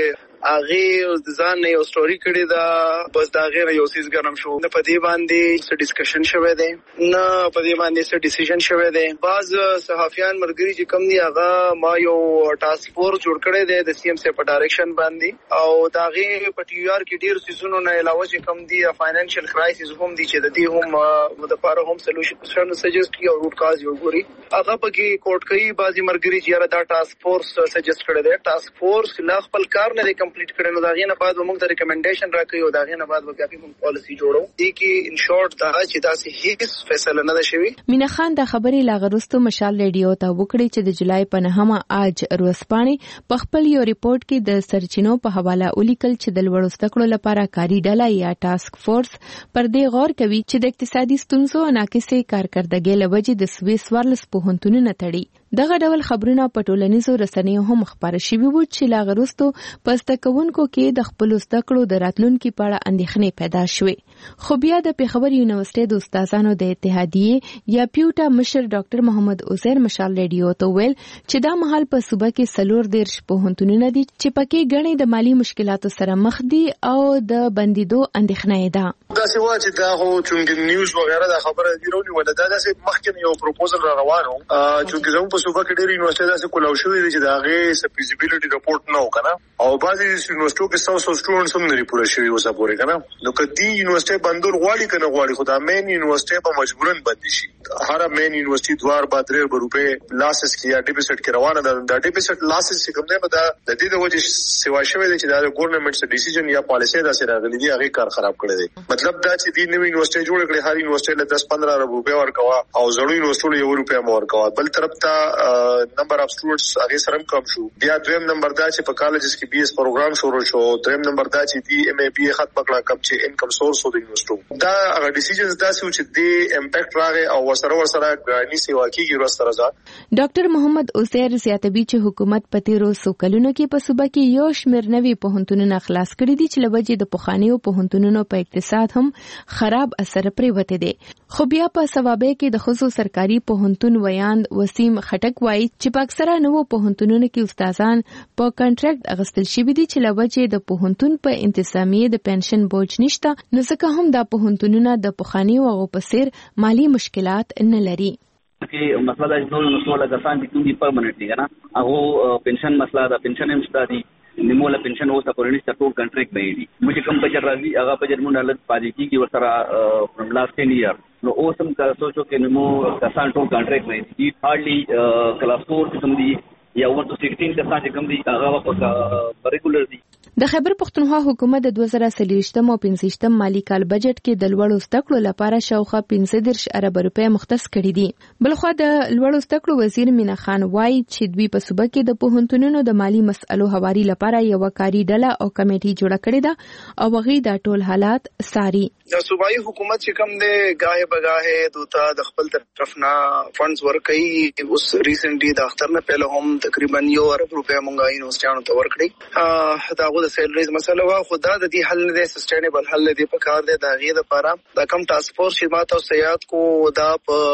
هغه د ځان نه یو سټوري کړی دا بس دا غیر یو سیس ګرم شو نه پدې باندې څه ډیسکشن شوه دی نه پدې باندې څه ډیسیژن شوه دی. بعض صحافیان مرګري چې کم دي هغه ما یو ټاسک فورس جوړ کړی دی د سی ایم سی په ډایرکشن باندې او دا غي په ټي آر کې ډیر سيزونو نه علاوه چې کم دي فاینانشل کرایسس هم دي چې د دې هم د پاره هم سولوشن سجست کی او روټ کاز یو ګوري هغه پکې کوټ کوي. بعضی مرګري چې دا ټاسک فورس سجست کړی دی ټاسک فورس لا خپل کار نه کمپلیټ کړي نو دا غي نه بعد موږ ته ریکمنډیشن راکړي او دا غي نه بعد وګورئ موږ پالیسی جوړو دي کې ان شورت دا چې دا هیڅ فیصله نه شوی. مینا خان د خبرې لاغرستو مشال ریډیو ته وکړي چې د جولای په نهمه اج روسپانې په خپل یو ریپورت کې د سرچینو په حواله ولیکل چې د لوړو زده کړو لپاره کاري ډله یا ټاسک فورس پر دې غور کوي چې د اقتصادي ستونزو ناقصې کارکردګۍ له وجې د سویس ورلس پوهنتونونه تړي. دغه ډول خبرونه په ټولنیزو رسنیو هم خبره شوي وو چې لاغرستو په زده کوونکو کې د خپلو زده کړو د راتلونکي په اړه اندېښنې پیدا شوې. خو بیا د پېښور یونیورسيټي د استادانو د اتحادیې یا پیوټا مشر ډاکټر محمد عزیر مشال ریډیو ته ویل چې دا مهال په صوبه کې څلور دېرش پوهنتونونه دي چې پکې ګڼې د مالي مشکلاتو سره مخ دي او د بندیدو اندېښنه ده. دا سی وا چې دا هو چې نیوز وغیرہ دا خبره دی ورونی ولا دا داسې مخکې یو پروپوزل را روانو چې زموږ په صوبه کې ډېر یونیورسيټي داسې کولاو شوې دي چې دا غي سپیزیبিলিټي رپورټ نه وکنه او بعضي یونیورسيټو کې څو سټوډنټس هم لري پوره شوی وسه پورې کنه نو کدي یونیورسيټي بندول غواړي کنه غواړي خو دا مین یونیورسيټي په مجبورن بند شي. هر مین یونیورسيټي دوار با درې روپے لاسز کې یا ډیپوزټ کې روانه ده. دا ډیپوزټ لاسز چې کوم نه دا د دې د وجه سیوا شوی دی چې دا ګورنمنت څخه ډیسیژن یا پالیسي دا سره غلي دي هغه کار خراب کړی دی. مطلب دا چې د نوې یونیورسيټي جوړ کړي هر یونیورسيټي له دس پندرہ روپے ورکوا او زړو یونیورسيټي یو روپے ورکوا. بل طرف ته نمبر اف سټوډنټس هغه سره کم شو. بیا دویم نمبر دا چې په کالجز کې بي اس پروګرام شروع شو. دریم نمبر دا چې دی ایم ای بي ختم کړه کم چې انکم سورس و د یونیورسيټي دا هغه ډیسیژنز دا چې د امپیکټ راغی او وسره ورسره غاني سیوا کیږي ورسره ځه. ډاکټر محمد عزیر زیاتوي چې حکومت په تیرو څو کلونو کې په صوبه کې یو شمېر نوي پوهنتونونه خلاص کړي دي چې لوجې د پخوانیو پوهنتونونو په اقتصاد هم خراب اثر پرېوته دي. خو بیا په ثوابه کې د خصوصي سرکاري پوهنتون ویاند وسیم خټک وایي چې په اکثره نوو پوهنتونونو کې استادان په کنټراکټ اغستل شوي دي چې لوجې د پوهنتون په انتظامیه د پنشن بوج نشته نو ځکه هم دا پوهنتونونه د پخوانیو هغو په څیر مالي مشکلات نه لري. کې مسله د ټول مسله د کسان چې کومي پرمننت دي کنه هغه پنشن مسله دا پنشن هم شته دي نیموله پنشن اوسه پرونیسته ټول کنټراکټ به دي موږ کوم بجټ راځي هغه بجټ مونږ حالت پاتې کیږي ورسره فرام لاست ټین ایئر نو اوسم کا سوچو کې نیمو کسان ټول کنټراکټ به دي هارډلی کلاس فور کوم دي یا ورته سیکسټین کسان چې کوم دي هغه په ریګولر دي. د خیبر پختونخوا حکومت د دوه زره څلوېښتم او پنځه مالی کال بجټ کې د لوړو زده کړو لپاره شاوخوا پنځه دېرش ارب روپۍ مختص کړي دي. بلخوا د لوړو زده کړو وزیر مینا خان وایي چې دوی په صوبه کې د پوهنتونونو د مالی مسئلو هواري لپاره یو کاري ډله او کمیټي جوړه کړې ده او هغوی دا ټول حالات څاري. د صوبایي حکومت چې کوم دی گاهې بګاهې دوته د خپل طرف نه فنډز ورکوي. اوس ریسنټلی د اختر نه پهله هم تقریبا یو ارب روپۍ مونږ یونیورسيټیانو ته ورکړي. دا د سیلریز مسله وا خدا د دې حل نه سسټینبل حل دی په کار دی دا غي د لپاره دا کم ټاسک فورس چې ماته او سیاد کو دا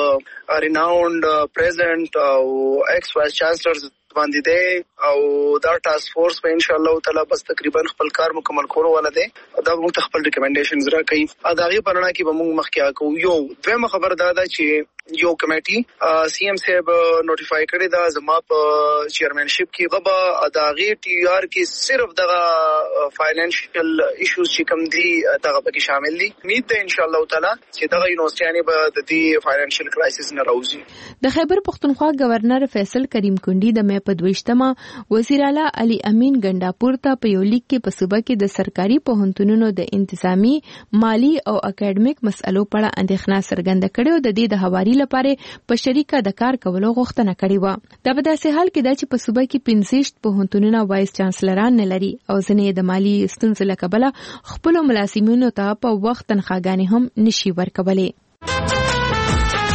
په ریناوند پریزنٹ او ایکس وایس چانسلرز باندې دی او دا ټاسک فورس په ان شاء الله تعالی بس تقریبا خپل کار مکمل کولو ولا دی دا موږ خپل ریکمنډیشنز راکړي دا غي پرنا کې به موږ مخکې کو یو دویمه خبر دا ده چې یو کمیټي سی ایم صاحب نوټیفای کړی دا زما په چیرمنشپ کې غبا دا غي ټي آر کې صرف دغه فاینانشل ایشوز چې کوم دي دغه پکې شامل دي. امید ده ان شاء الله تعالی چې دغه یونیورسيټي به د دې فاینانشل کرایسس نه راوځي. د خیبر پختونخوا گورنر فیصل کریم کندي د په دویشتمه وزیر اعلی علي امین ګنداپور ته په یو لیک کې په صوبه کې د سرکاري پوهنتونونو د انتظامی مالی او اکیډمیک مسئلو په اړه اندېښنه څرګنده کړې او د دې د هواري لپاره په شریکه د کار کولو غوښتنه کړې و. دا په داسې حال کې ده چې په صوبه کې پنځه پوهنتونونه وایس چانسلران نه لري او ځینې د مالی ستونزو له کبله خپل ملازمینو ته په وخت تنخواګانې هم نشي ورکولی.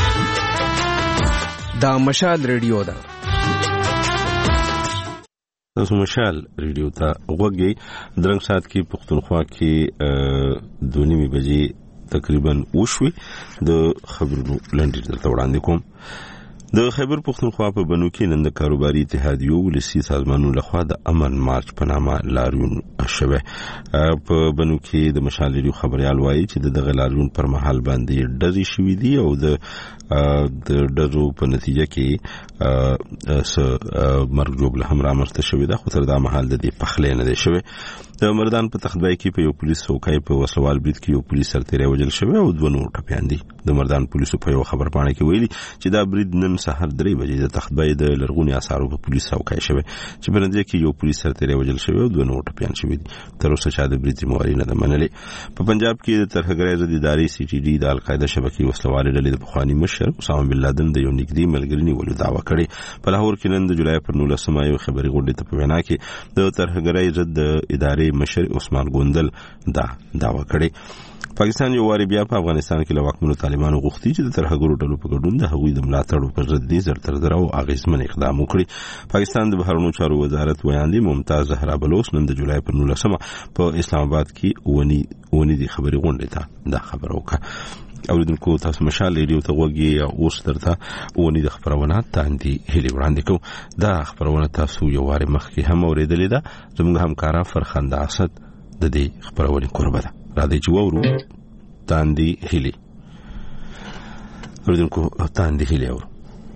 دا مشال ریډیو ده. تاسو مشال ریډیو ته وګورئ درنګ سات کې پښتونخوا کې دوه نیمه بجې تقریبا وشوي د خبرونو لنډیر دلته وړاندې کوم. د خیبر پښتونخوا په بنو کې نن د کاروباري اتحادیو ولسی سازمانونو لخوا د امن مارچ په نامه لاریون شوه. په بنو کې د مشال ریډیو خبريال وایي چې د لاریون پر مهال باندې ډزې شوې دي او د د ډزو په نتیجه کې س مرګ جوړه هم رامنځته شوې ده، خو تر دا مهال د دې پخلې نه ده شوې. د مردان په تخدای کې په یو پولیس څوکۍ په وسوال برید کې یو پولیس سرتیری وژل شوی او دوه نور ټپیان دي. د مردان پولیسو په یو خبر پاڼه کې ویلي چې دا برید نن سحر درې بجې د تخدای د لرغونی اثارو په پولیس څوکۍ شوی چې په نتیجه کې یو پولیس سرتیری وژل شوی او دوه نور ټپیان شوی دي. تر اوسه چا د برید ذمہواری نه ده منلې. په پنجاب کې د ترهګرۍ ضد ادارې سی ټي ډي د القاعده شبکې وسلوال ډلې د پخوانی مشر اسامه بن لادن د یو نږدې ملګری نیولو دعوا کړې. په لاهور کې نن د جولای پر نولسمه یو خبري غونډه ته په وینا کې د ترهګرۍ ضد ادارې مشر عثمان ګوندل دا دعوا کړې. پاکستان یو واری بیا په افغانستان کې له واکمنو طالبانو غوښتي چې د ترهګرو ډلو په ګډون د هغوی د ملاتړ پر ضد دي زرتر درو اغیزمن اقدام وکړي. پاکستان د بهرنیو چارو وزارت ویاندې ممتاز زهرا بلوچ نن د جولای پر نولسمه په اسلام آباد کې ونی ونی دي خبري غونډه ته دا خبر وکړه. اوریدونکو تاسو مشال ریډیو ته وګورئ او اوس درته ونی د خبرونه تاندې هلي وړاندې کوم. دا خبرونه تاسو یو واری مخکې هم اوریدلې ده. زموږ همکارا فرخنده اسد د دې خبرونه کوربه ده. را دي چې وورو تاندې هلي اوریدونکو تاندې هلي اورو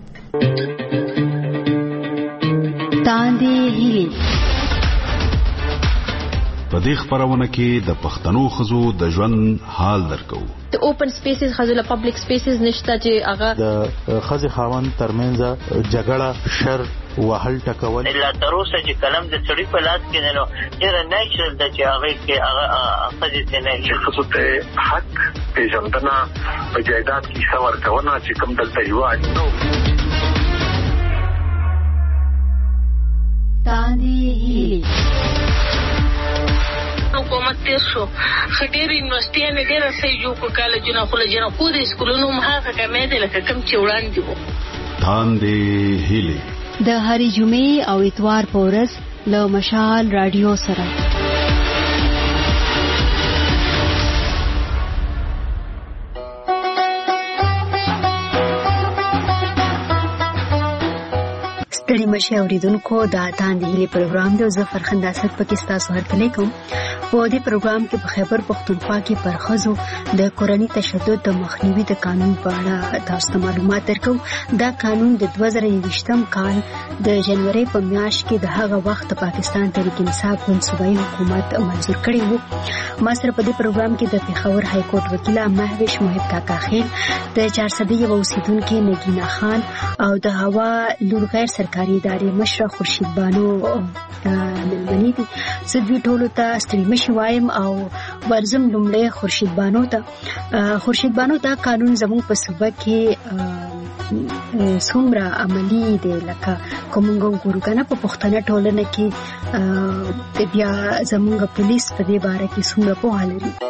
تاندې هلي په دې خبرونه کې د پښتنو خزو د ژوند حال درکو. د اوپن سپیسز خزو له پبلک سپیسز نشته چې هغه د خزي خاوند ترمنځ جګړه شر وهل ټکول الا تر اوسه چې کلم د سړي په لاس کې نه ډېر نېچرل د چې هغه کې هغه خزي ته نه چې خصوص ته حق پیژندنه په جایداد کې څور کونه چې کوم دلته یو اجنو تاندې هلي حکومت تیر شو خډيري یونیورسيټي نه ډېر صحیح جوړ کو کالجونه خو له جنا کو د سکولونو مهاغه کمې ده لکه کم چې وړاندې وو. تاندې هلي د هرې جمعې او اتوار په ورځ له مشال رادیو سره ستړي مشه اوریدونکو دا تاندې هلي پروګرام د زفر خنداست پاکستان سره هرکلی کوم. په دې پروګرام کې په خیبر پښتونخوا کې پر ښځو د کورني تشدد د مخنیوي د قانون په اړه تاسو ته معلومات درکو. دا قانون د دوه زره یوویشتم کال د جنوري په میاشت کې د هغه وخت د پاکستان تحریک انصاف صوبایي حکومت منظور کړی وو. ما سره په دې پروګرام کې د پیښور های کورټ وکیل مهوش محب کاکا خیل، د چارسدي یو اوسیدونکو نگینا خان او د هوا لور غیر سرکاري ادارې مشر خورشید بانو ملمني دي. سدوی ټولو ته ستړي شوایم او ورزم لومړی خورشید بانو ته خورشید بانو ته قانون زموږ په صوبه کې څومره عملی دی لکه کومنګو ګورګنه په پښتنه ټولنه کې بیا زموږ پولیس په دې باره کې څومره په حال لري.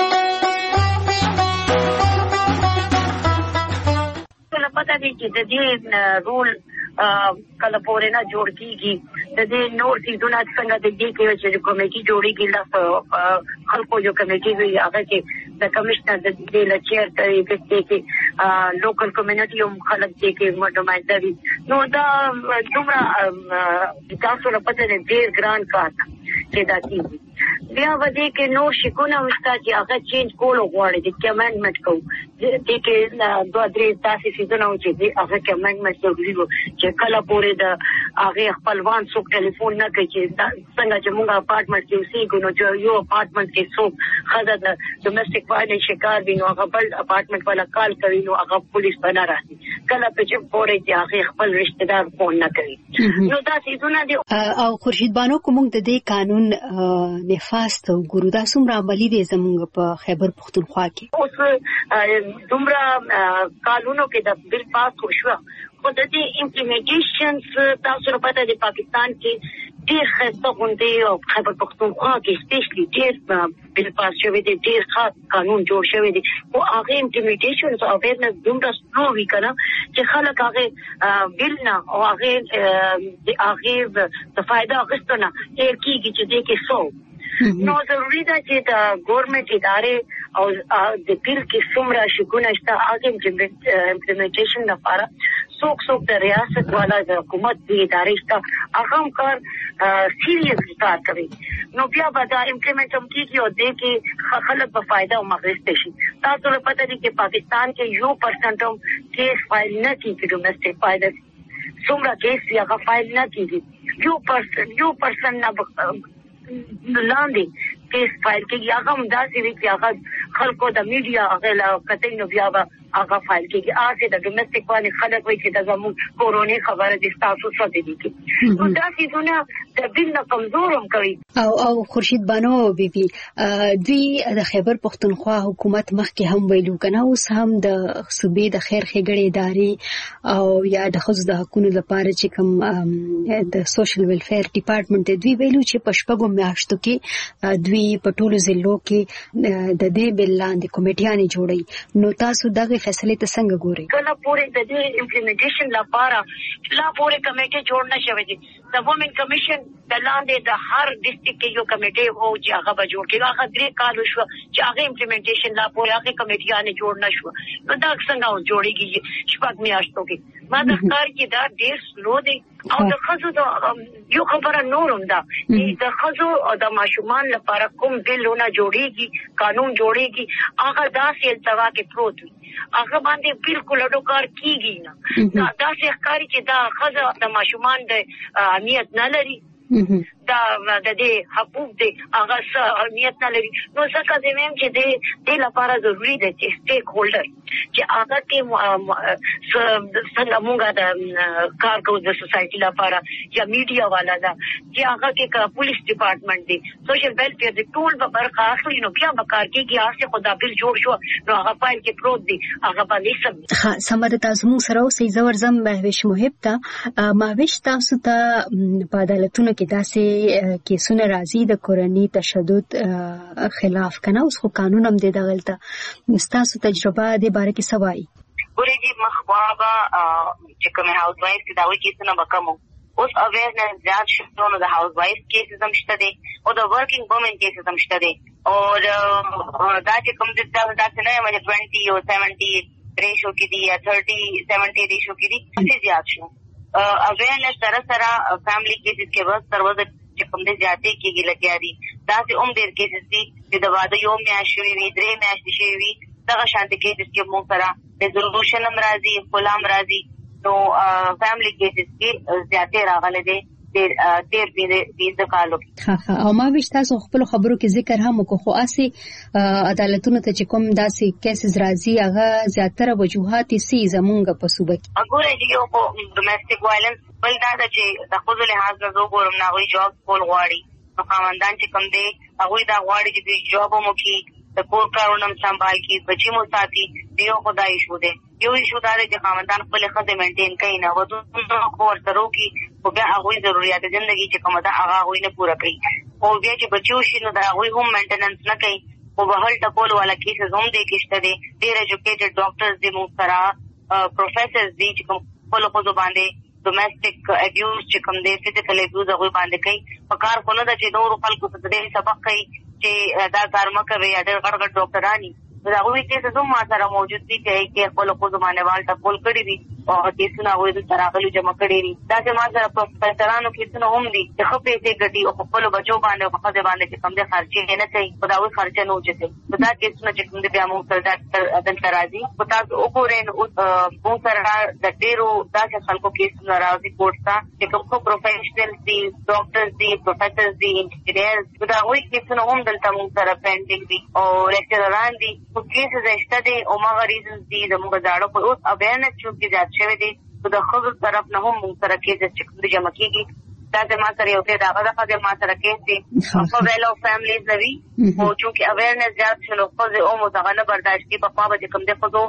څه پته دي چې د دې رول کله پورې نه جوړ کیږي د دې نور سیدونه څنګه د دې کې چې کمیټي جوړیږي د خلکو جو کمیټي وي هغه چې د کمشنر د دې لچیر ته کې کې لوکل کمیونټي هم خلک دې کې نمائنده دي. نو دا دومره تاسو لپاره پته ډېر ګران کار چې دا کیږي. بیا ودې کې نو شکونه وستا چې هغه چینج کول غواړي د کمنډمنت کو دې کې دوه درې تاسو سيزونه و چې هغه کمنډمنت ضروري وو چې کله پورې د هغه خپلوان څوک ټلیفون نه کوي چې څنګه چې موږ اپارټمنټ کې اوسېږو نو چې یو اپارټمنټ کې څوک خزه د ډومېسټک وایلنس شکار وي نو هغه بل اپارټمنټ والا کال کوي نو هغه پولیس بنا راځي کله په چې پورې چې هغه خپل رشتہ دار فون نه کوي نو دا سيزونه دي. او خورشید بانو کوم د دې قانون نفاست او ګورو دا څومره عملي دي زموږ په خیبر پښتونخوا کې. اوس دومره قانونو کې د بل پاس شو خو د دې امپلیمنټیشن تاسو را پته د پاکستان کې ډیر خسته غونډې او خیبر پختونخوا کې سپیشلی ډیر بل پاس شوی دی ډیر خاص قانون جوړ شوی دی او هغه امپلیمنټیشن او اویرنس دومره سلو وی کنه چې خلک هغه بل نه او هغه د هغه د فائدہ غوښتنه کیږي چې دې کې سو نو ضروري ده چې د ګورنمنت ادارې او د بل کې څومره شګونه شته هغه امپلیمنټیشن لپاره څوک څوک د ریاست والا د حکومت د ادارې شته هغه کار سیریس کار کوي نو بیا به دا امپلیمنټ هم کیږي او دې کې خلک په فائدہ او مغرض شي تاسو له پته دي چې پاکستان کې یو پرسنټ هم کیس فایل نه کیږي ډومېسټک فایل څومره کیس یې هغه فایل نه کیږي یو پرسنټ یو پرسنټ نه لاندې کیس فایل کیږي هغه هم داسې وي چې هغه خلکو د میډیا هغه لا کتل نو بیا به هغه فایل کیږي هغه د ډومېسټک باندې خلک وایي چې د زموږ کورونی خبره د تاسو سره دي کی نو دا څنګه د بل نه کمزور هم کوي او او خورشید بانو بیبي دوی د خیبر پختونخوا حکومت مخکې هم ویلو کنه اوس هم د صوبې د خیر ښېګړې ادارې او یا د خصوص د حقوقو لپاره چې کوم د سوشل ویلفیر ډپارټمنټ دوی ویلو چې پښپغو میاشتو کې دوی په ټولو ضلعو کې د دې بل لاندې کمیټیانې جوړي نو تاسو دغه فیصله ته څنګه ګوري کله پورې د دې امپلیمنټیشن لپاره لا پورې کمیټه جوړ نه شوې دي د وومن کمیشن د لاندې د هر ډیسټریکټ کې یو کمیټه وو چې هغه به جوړ کړي هغه درې کال شو چې هغه امپلیمنټیشن لا پورې هغه کمیټیانې جوړ نه شو نو دا څنګه جوړیږي شپږ میاشتو کې ما د ښکار کې دا ډیر سلو دی او د خزو د یو خبره نورم ده چې د خزو او د ماشومان لپاره کوم بلونه جوړیږي قانون جوړیږي هغه داسې التوا کې پروت وي هغه باندې بالکل اډوکار کیږي نه دا څه ښکاری چې دا خزو د ماشومان د اهمیت نه لري دا د دې حقوق دي هغه اهمیت نه لري نو څنګه زموږ چې د دې لپاره ضروری دي چې سټیک هولډر چې هغه کې څنګه موږ د کار کوو د سوسايټي لپاره یا میډیا والا دا چې هغه کې پولیس ډپارټمنټ دي سوشل ویلفیر دي ټول به برخه اخلي نو بیا به کار کوي هغه خدا بل جوړ شو نو هغه فایل کې پروت دي هغه باندې سم ها سمره تاسو موږ سره اوسې زور زم مهوش محب ته مهوش تاسو ته په عدالتونو کې داسې کیسونه راځي د کورنی تشدد خلاف کنه اوس خو قانون هم دی دغلته تاسو تجربه د باره کې سوای ورېږي مخوابه چې کوم هاوس وایف چې دا وایي کیسونه وکمو اوس اویرنس زیات شو نو د هاوس وایف کیسز هم شته دي او د ورکینګ وومن کیسز هم شته دي او دا چې کوم د تاسو نه مې بیس او سبعین ریشو کې دي یا تیس سبعین ریشو کې دي څه زیات شو اویرنس سره سره فیملی کیسز کې بس تروازه چې کوم دې زیاتې کېږي لګیا دي دا چې عمر ډېر کیسز دي چې د واده یو میاشت شوي وي درې میاشتې شوي وي دغه شانتې کیسز کې موږ سره ریزولوشن هم راځي خلا هم راځي نو فیملی کیسز کې زیاتې راغلي دي ډېر ډېر پنځه کالو ها ها او ما ویش تاسو خپل خبرو کې ذکر هم وکړو خو اسي عدالتونو ته چې کوم داسې کیسز راځي هغه زیاتره وجوهات سي زمونږ په صوبه کې وګورئ چې یو ډومېسټک وایلنس بل دا چې د خپل لحاظ نه زه ګورم نه وي جاب کول غواړي نو خاوندان چې کوم دی هغه دا غواړي چې دوی جاب مو کوي د کور کارونه سمبال کی بچی مو ساتي دیو خدای شو دې یو شو دا چې خاوندان خپل خزه مینټین کوي نه ودونه خو ورته وکي او بیا هغه ضرورت ژوندۍ چې کومه دا هغه وي نه پوره کوي او بیا چې بچو شي نو دا هغه هم مینټیننس نه کوي او بهل ټکول والا کیسز هم دي کېشته دي ډېر ایجوکیټډ ډاکټرز دي مو سره پروفیسرز دي چې کوم خپل خو باندې ډومېسټک ابیوز چې کوم دی فزیکل ابیوز هغه باندې کوي په کار خو نه د چې نور خلکو ته دې سبق کوي چې دا کار مکه وي اډر غړ غړ ډاکټرانی دا هغه کې څه ما سره موجود دي چې خپل خو زمانه والټ ټکول کړی دي او کیسونه هغه د تراغلو جمع کړی دي دا چې ما سره پروفیسورانو کیسونه هم دي چې خپل پیسې ګټي او خپل بچو باندې خپل ځای باندې چې کم دي خرچې نه کوي په دا وي خرچه نه وچته دا کیسونه چې کوم دي بیا موږ سره ډاکټر عدل ترازی په تاسو وګورئ او موږ سره د ډیرو دا چې خلکو کیسونه راځي کوټه چې کوم پروفیشنل دي ډاکټرز دي پروفیسورز دي انجینرز دا وایي کیسونه هم دلته موږ سره پینډینګ دي او لیکچرران دي په کیسز اشته دي او ما ریزنز دي د موږ ځاړو په اوس اویرنس چې زیات شوی دی د خبر طرف نه هم موږ سره کېږي چې کوم جمع کیږي دا د ما سره یو څه دا غدا په ما سره کې دي په ویلو فیملیز نوي او چې اویرنس زیات شلو خو زه او متغنه برداشت کی په پابه چې کوم د خو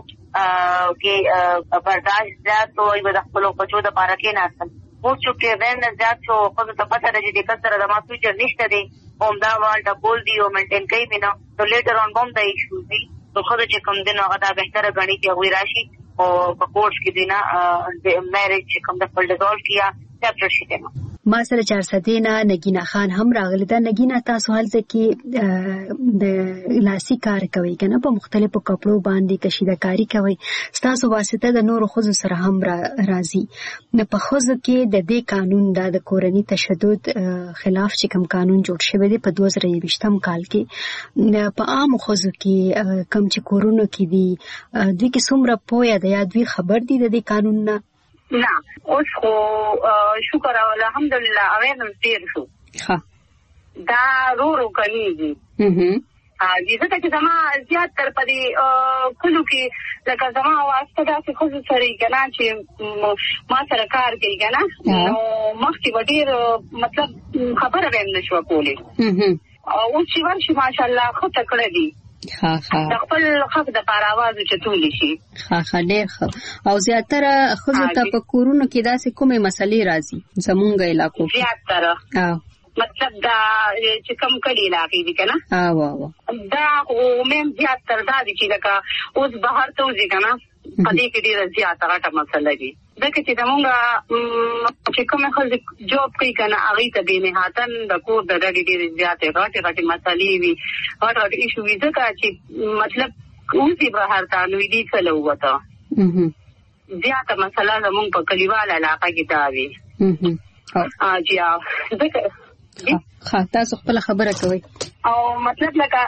کې برداشت زیات او د خپل بچو د پاره کې نه اصل او چې اویرنس زیات شو خو ته پته راځي د کثر د ما فیوچر نشته دی اوم دا والټ بول دی او مینټین کوي بنا تو لیټر اون بوم د ایشو دی تو خو چې کوم دنو غدا بهتره غني کې وی راشي او په کورس کې دینا د میریج کوم د فل ډیزولف کیا چپټر شي دینا ما سره چار سدینا نگینا خان هم راغله دا نگینا تاسو هلته کې د لاسي کار کوي کنه په مختلفو کپړو باندې کشیدکاری کوي تاسو واسطه د نور خو سره هم راضي نه په خوځ کې د دې قانون د کورنی تشدد خلاف چې کوم قانون جوړ شوی دی په دوه زره یوویشتم کال کې په عام خوځ کې کم چې کورونو کې دی دوی کې څومره پوهه ده یا دوی خبر دي د دې قانون نه نه اوس خو شکر او الحمدلله اوینم تیر شو ها دا رو رو کوي هم ها دې ځکه چې زما زیات تر پدې کلو کې لکه زما واسطه دا چې خو سره کنه چې ما سره کار کوي کنه نو مخکې وړي مطلب خبره ویم نشو کولی او چې ورشي ماشاءالله خو تکړه دي ها ها د خپل حق د پاره आवाज چتول شي ها ها ډېر او زیاتره خزو ته په کورونو کې داسې کومه مسلې راځي زمونږ علاقو کې زیاتره اه مطلب دا چې کم کلی علاقې دي کنه اه واه دا او مم زیاتره دا دي چې لکه اوس بهر ته وځي کنه پدې کې ډېر زیاته غټه مسله دي دغه چې زمونږ چې کومه خلک جوب کوي کنه هغه ته به نهاتن د کور د ډېر ډېر زیاته غټه غټه مسلې وي غټ غټ ایشو وي ځکه چې مطلب اوسې بهر ته نو دي څه لوته زیاته مسله زمونږ په کلیوال علاقه کې دا وي ها جی ځکه ها تاسو خپل خبره کوي او مطلب لکه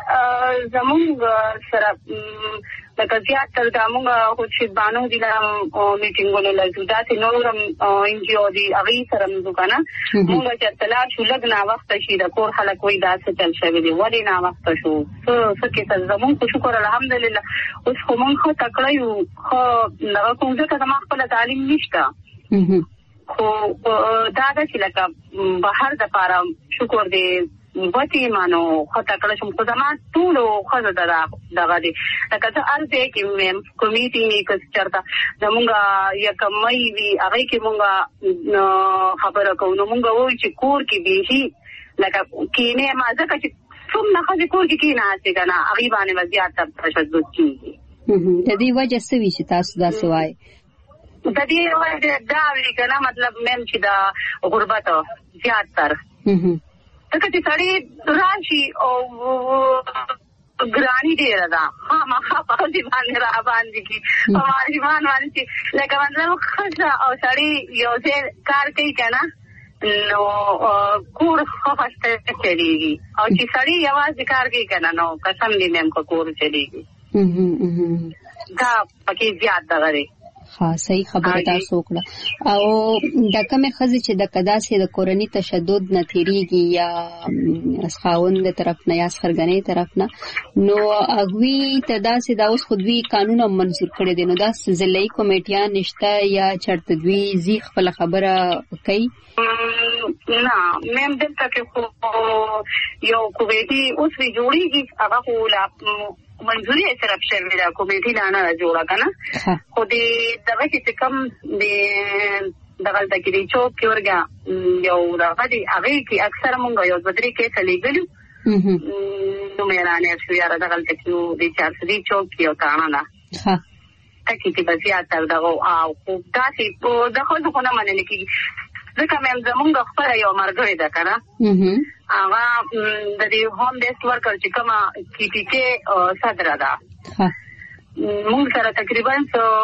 زمونږ سره لکه زیات تر دا مونږ خو چې بانو دي لا میټینګونه لږه دا چې نورم ان جی او دي هغه سره موږ کنه مونږ چې اطلاع شو لږ نا وخت شي د کور خلک وای دا څه چل شوی دی ولې نا وخت شو څه څه کې زمون کو شکر الحمدلله اوس خو مونږ خو تکړه یو خو نه کوم ځکه د ما خپل تعلیم نشته خو دا د چې لکه بهر د پاره شکر دی وتی مانو خطا کړه چې خو زما ټول خو دا دغه دي لکه څه ارزه کې مم کمیټي کې چرته زمونږه یا کمای وی هغه کې مونږه خبره کوو نو مونږه وایو چې کور کې به لکه کینه ما ځکه چې څومره خځې کور کې کینه هڅه کنه هغه باندې وضعیت تشدد کیږي د دې وجه څه وی چې تاسو دا سوای د دې وجه دا وی کنه مطلب مم چې دا غربت زیات تر دغه چې سړی راشي او ګرانی دی راځه ها ما په دې باندې را باندې کی او ایمان باندې لکه مطلب خزه او سړی یو ځای کار کوي کنه نو کور خو فاسته چلیږي او چې سړی یوازې کار کوي کنه نو قسم دې مم کو کور چلیږي دا پکې زیات دغه ها صحیح خبره تاسو وکړه او د کومه خزې چې د کداسې د کورنی تشدد نه تیریږي یا اسخاوند طرف نه یا سرګنې طرف نه نو هغوی ته داسې دا اوس خودوی قانون منظور کړی دی نو دا ضلعي کمیټیان نشته یا چرته دوی زی خپل خبره کوي نه مم دلته کې یو کوټي اوس وی جوړیږي هغه خو لا منظوري طرف شوی دا کمیټي نه نه جوړه کنه خو دې دغه چې کوم دې دغه د کې چوک کې ورګه یو راغلي هغه کې اکثر مونږ یو بدري کې تلېګلو نو مې را نه شو یاره دغه کې دې چار سړي چوک کې او تانا نه ها تکي چې بزیات تر دغه او خو دا چې دغه خو نه منل کېږي ځکه مې زمونږ خپل یو مرګ ده کنه هغه د دې هوم بیس ورکر چې کومه کی پی کې صدر ده موږ سره تقریبا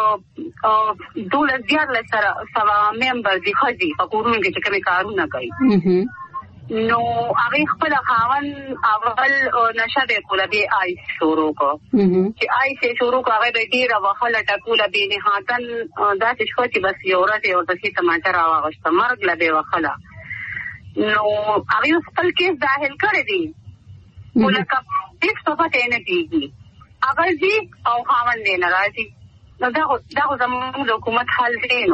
دولس دیار سره سوا ممبر دي خځې په کورونو کې چې کومه کارونه کوي نو هغه خپل خاون اول نشه به کوله به آی شروع کو چې آی سه شروع کو هغه به ډیره وخله ټکوله به نه هاتن داسې شو چې بس یو ورځ یو څه ټماټر راوغشت مرګ لا به وخله نو هغه خپل کیس داخل کړی دی ولکه هیڅ څه پته نه کیږي هغه دې او خاون دې ناراضي نو دا دا زموږ حکومت حل دی نو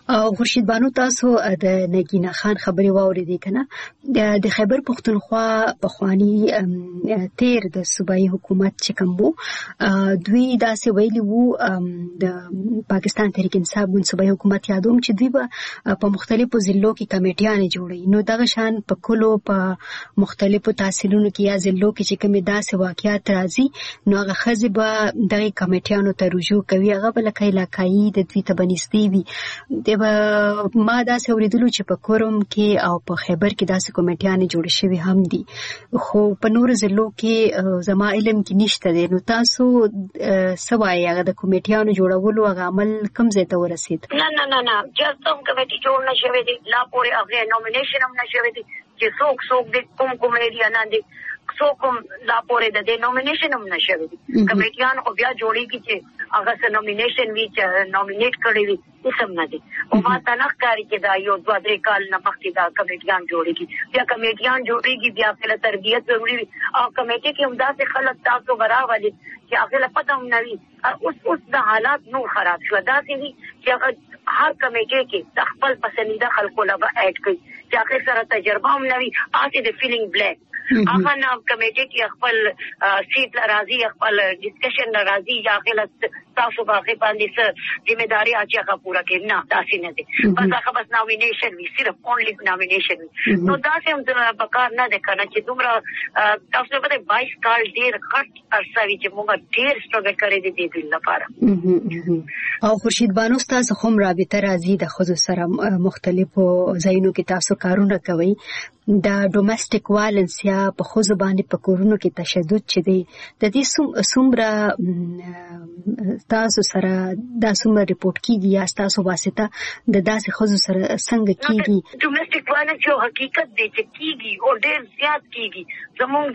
خورشید بانو تاسو د نگینا خان خبري واوریدې کنه د خیبر پختونخوا په خواني تیر د صوبایي حکومت چې کوم وو دوی داسې ویلي وو د پاکستان تحریک انصاف منصوبایي حکومت یادوم چې دوی به په مختلفو ضلعو کې کمیټیانې جوړي نو دغه شان په کلو په مختلفو تحصیلونو کې یا ضلعو کې چې کومې داسې واقعیات راځي نو هغه ښځې به دغه کمیټیانو ته رجوع کوي هغه به لکه علاقایي د دوی ته بنستی وي ما داسې اوریدلو چې په کورم کې او په خیبر کې داسې کمیټیانې جوړې شوي هم دي خو په نورو ضلعو کې زما علم کې نشته دی نو تاسو څه وایي هغه د کمیټیانو جوړولو هغه عمل کوم ځای ته ورسېد نه نه نه نه جست هم کمیټي جوړ نه شوی دی لا پورې هغه نومینیشن هم نه شوی دی چې څوک څوک د کوم کوم ایریا نه دي څوک لا پورې د نومینیشن هم نه شوی دی کمیټیان خو بیا جوړېږي چې هغه څه نومینیشن وي چې نومینیټ کړی وي اسم نه دي او ما ته نه ښکاري چې دا یو دوه درې کال نه مخکې دا کمیټیان جوړېږي بیا کمیټیان جوړېږي بیا خپله تربیت ضروري وي او کمیټې کې هم داسې خلک تاسو به راولي چې هغې له پته هم نه وي اوس اوس د حالات نور خراب شوه داسې وي چې هغه هر کمیټې کې د خپل پسندیده خلکو له به اډ کوي چې هغې سره تجربه هم نه وي هسې د فیلینګ بلیک هغه نه کمیټې کې خپل سیټ له راځي خپل ډسکشن له راځي یا هغې تاسو به هغې باندې څه ذمهداري اچي هغه پوره کوي نه داسې نه دی بس هغه بس نامینیشن وي صرف اونلی نامینیشن وي نو داسې هم پکار نه دی که نه چې دومره تاسو پته بایس کال ډېر غټ عرصه وي چې موږ ډېر سټرګل کړی دی دې دین لپاره او خورشید بانو ستاسو هم رابطه راځي د ښځو سره مختلفو ځایونو کې تاسو کارونه کوئ د ډومېسټک وایلنس یا په ښځو باندې په کورونو کې تشدد چې دی د دې څومره تاسو سره دا څومره ریپورټ کیږي یا تاسو واسطه د داسې ښځو سره څنګه کیږي ډومېسټک وایلنس یو حقیقت دی چې کیږي او ډېر زیات کیږي زموږ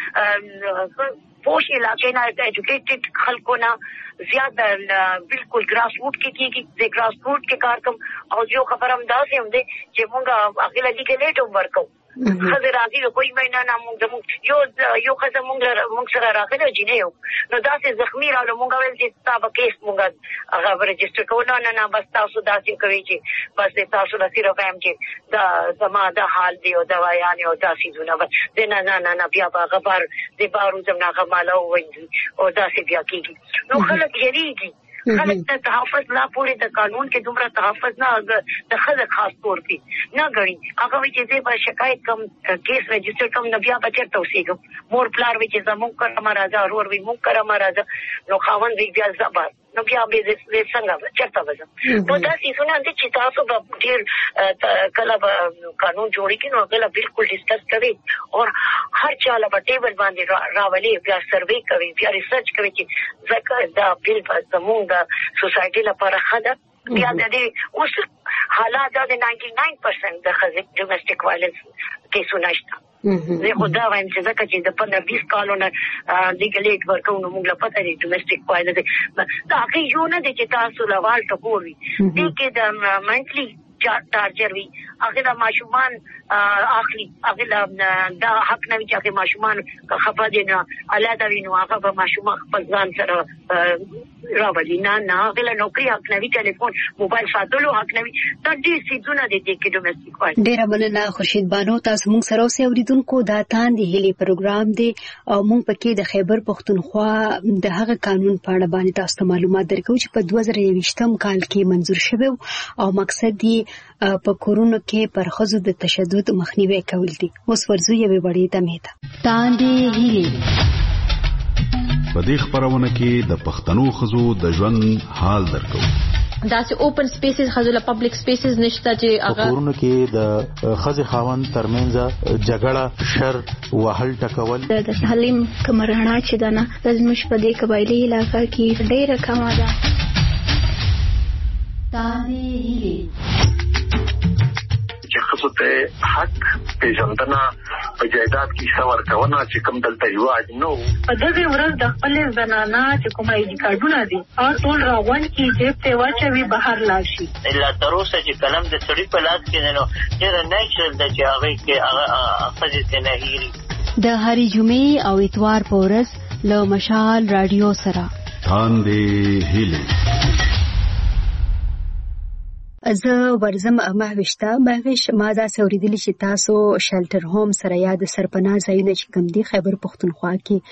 د پوش علاقې نه د ایجوکیټډ خلکو نه زیات بالکل ګراس روټ کې کیږي د ګراس روټ کې کار کوم او یو خبر هم داسې هم دی چې موږ هغې له لیکه لیټ هم ورکوو ښځې راځي د کوئی مهینه نه موږ زموږ یو یو ښځه موږ سره راغلی جینۍ یو نو داسې زخمي راغله موږ ویل چې ستا به کیس موږ هغه رجسټر کوو نه نه نه بس تاسو داسې کوئ چې بس تاسو له صرف وایم چې دا زما دا حال دی او دوایانې او دا څیزونه بس د نه نه نه نه بیا به هغه بار د بار وځم نه هغه ماله ووینځي او داسې بیا کېږي نو خلک هېرېږي خلک ته تحفظ لا پورې د قانون کې دومره تحفظ نه د ښځه خاص طور پې نه ګڼي هغه وایي چې زه به شکایت کوم کیس رجسټر کوم نو بیا به چېرته اوسېږم مور پلار وایي چې زموږ کره مه راځه ورور وایي موږ کره مه راځه نو خاوند وایي بیا زه به نو بیا به زه څنګه چېرته به ځم نو دا څیزونه دي چې تاسو به ډېر کله به قانون جوړې کړي نو هغه له بالکل ډسکس کوي او هر چا له به ټیبل باندې راولي بیا سروې کوي بیا ریسرچ کوي چې ځکه دا بل زموږ د سوسایټي لپاره ښه ده بیا د دې اوس حالات دا د ناینټي ناین پرسنټ د ښځې ډومېسټک وایلنس کیسونه شته زه خو دا وایم چې ځکه چې د پندره بیس کالو نه لیګل ایډ ورکوو نو موږ له پته دی ډومېسټک وایلنس د هغې یو نه دی چې تاسو له وال ټکور وي دې کې د منټلي ټارچر وي هغې له ماشومان اخلي هغې له دا حق نه وي چې هغې ماشومان که خفه دي نو علیحده وي نو هغه به ماشومان خپل ځان سره راولي نه نه هغې له نوکري حق نه وي ټلیفون موبایل ساتلو حق نه وي دا ډېر څیزونه دي دې کې ډومېسټک وایلنس ډېره مننه خورشید بانو تاسو موږ سره اوسئ اورېدونکو دا تاندې هیلې پروګرام دی او موږ پکې د خیبر پښتونخوا د هغه قانون په اړه باندې تاسو ته معلومات درکوو چې په دوه زره یوویشتم کال کې منظور شوی او مقصد یې په کورونو کې پر ښځو د تشدد مخنیوی کول دي اوس ورځو یوې وړې دمې ته تاندې هیلې په دې خبرونه کې د پښتنو ښځو د ژوند حال درکو داسې اوپن سپیسز خزو له پبلک سپیسز نشته چې هغه کورونو کې د ښځې خاوند ترمنځ جګړه شر وهل ټکول د تعلیم کمرهڼه چې ده نه زموږ په دې قبایلي علاقه کې ډېره کمه ده تاندې هیلې چې ښځو ته حق پېژندنه په جایداد کې حصه ورکونه چې کوم دلته رواج نه و په دغې ورځ د خپلې زنانه چې کوم آی ډي کارډونه دي هغه ټول راغونډ کړي جیب ته یې واچوي بهر لاړ شي لا تر اوسه چې قلم د سړي په لاس کې دی نو ډېره نیچرل ده چې هغې کې هغه ښځې ته نه هېري د هرې جمعې او اتوار په ورځ له مشال راډیو سره تاندې هیلې زه ورزم مهوشته مهوش ما دا سوریدلی چې تاسو شلټر هوم سره یا د سرپناه ځایونه چې کوم دي خیبر پښتونخوا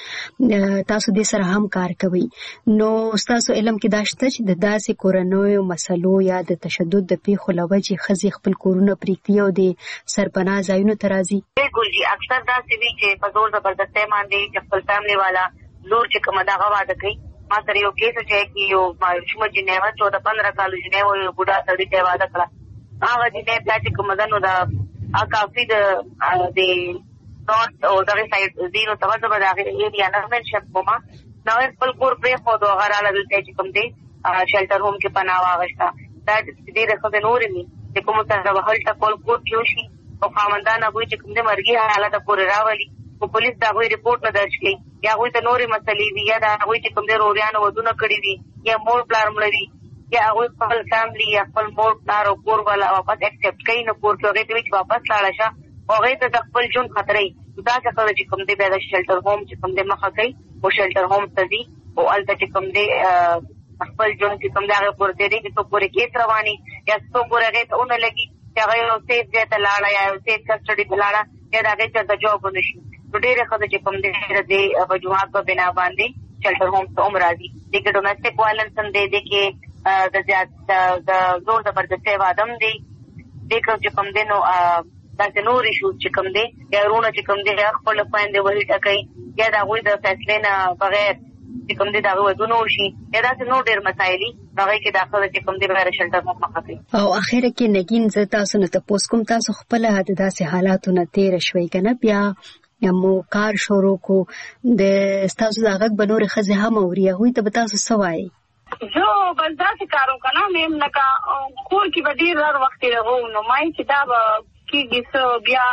کې تاسو دې سره هم کار کوي نو تاسو علم کې دا شته چې د داسې کورنیو مسلو یا د تشدد د پیښو له وجې ښځې خپل کورونه پرېږدي او د سرپناه ځایونو ته راځي؟ بالکل جی اکثر داسې وي چې په زور زبردستۍ باندې چې خپل فیملي والا لور چې کومه دغه واده کوي. ما سره یو کیس چې کې یو ماشومه جنې وه چوده پندره کالو جنې وه یو بوډا سړي ته یې واده کړه. هغه جنې بیا چې کومه ده نو دا کافي د نارت او دغې سایډ ځي نو ته به زه به د هغې ایریا نه منشن کوم نو هغې خپل کور پرېښود او هغه راله دلته چې کوم دی شلټر هوم کې پناه واغېسته. دا ډېرې ښځې نورې دي چې کومو سره به هلته کول کور کې وشي او خاوندان هغوی چې کوم دی مرګي حالته پورې راولي خو پولیس د هغوی رپورټ نه درج کوي یا هغوی ته نورې مسلې وي یا د هغوی چې کوم دی روریانو ودونه کړي وي یا مور پلار مړه وي یا هغوی خپل فیملي یا خپل مور پلار او کور والا واپس اکسپټ کوي نو کور کې هغې ته وي چې واپس لاړه شه او هغې ته د خپل ژوند خطره وي. داسې ښځه چې کوم دی بیا د شلټر هوم چې کوم دی مخه کوي او شلټر هوم ته ځي او هلته چې کوم دی خپل ژوند چې کوم دی هغې پورې تېرېږي څوک پورې کیس رواني یا څوک پورې هغې ته ونه لګي چې هغه یو سیف ځای ته لاړه یا یو سیف کسټډي ته لاړه یا د هغې چېرته جاب ونه شي. نو ډېرې ښځې چې کوم دی د دې وجوهات په بنا باندې شلټر هوم ته هم راځي. دې کې ډومestic وایلنس هم دی، دې کې د زیات د زور زبردستۍ واده هم دی، دې کې چې کوم دی نو داسې نور ایشوز چې کوم دی یا وروڼه چې کوم دی خپله خویندې وهي ټکوي یا د هغوی د فیصلې نه بغیر چې کوم دی د هغوی ودونه وشي یا داسې نور ډېر مسایل دي هغې کې دا ښځه چې کوم دی بغیر شلټر هوم مخه کوي. او اخره کې نګین زه تاسو نه تپوس کوم تاسو خپله د داسې حالاتو نه تېره شوئ که نه بیا مو کار شروع کو د ستاسو دا غږ به نورې ښځې هم اوري هغوی ته به تاسو څه وایئ؟ زه بس داسې کار وکړم میم لکه کور کې به ډېر هر وخت تېروو نو ما چې دا به کېږي څه بیا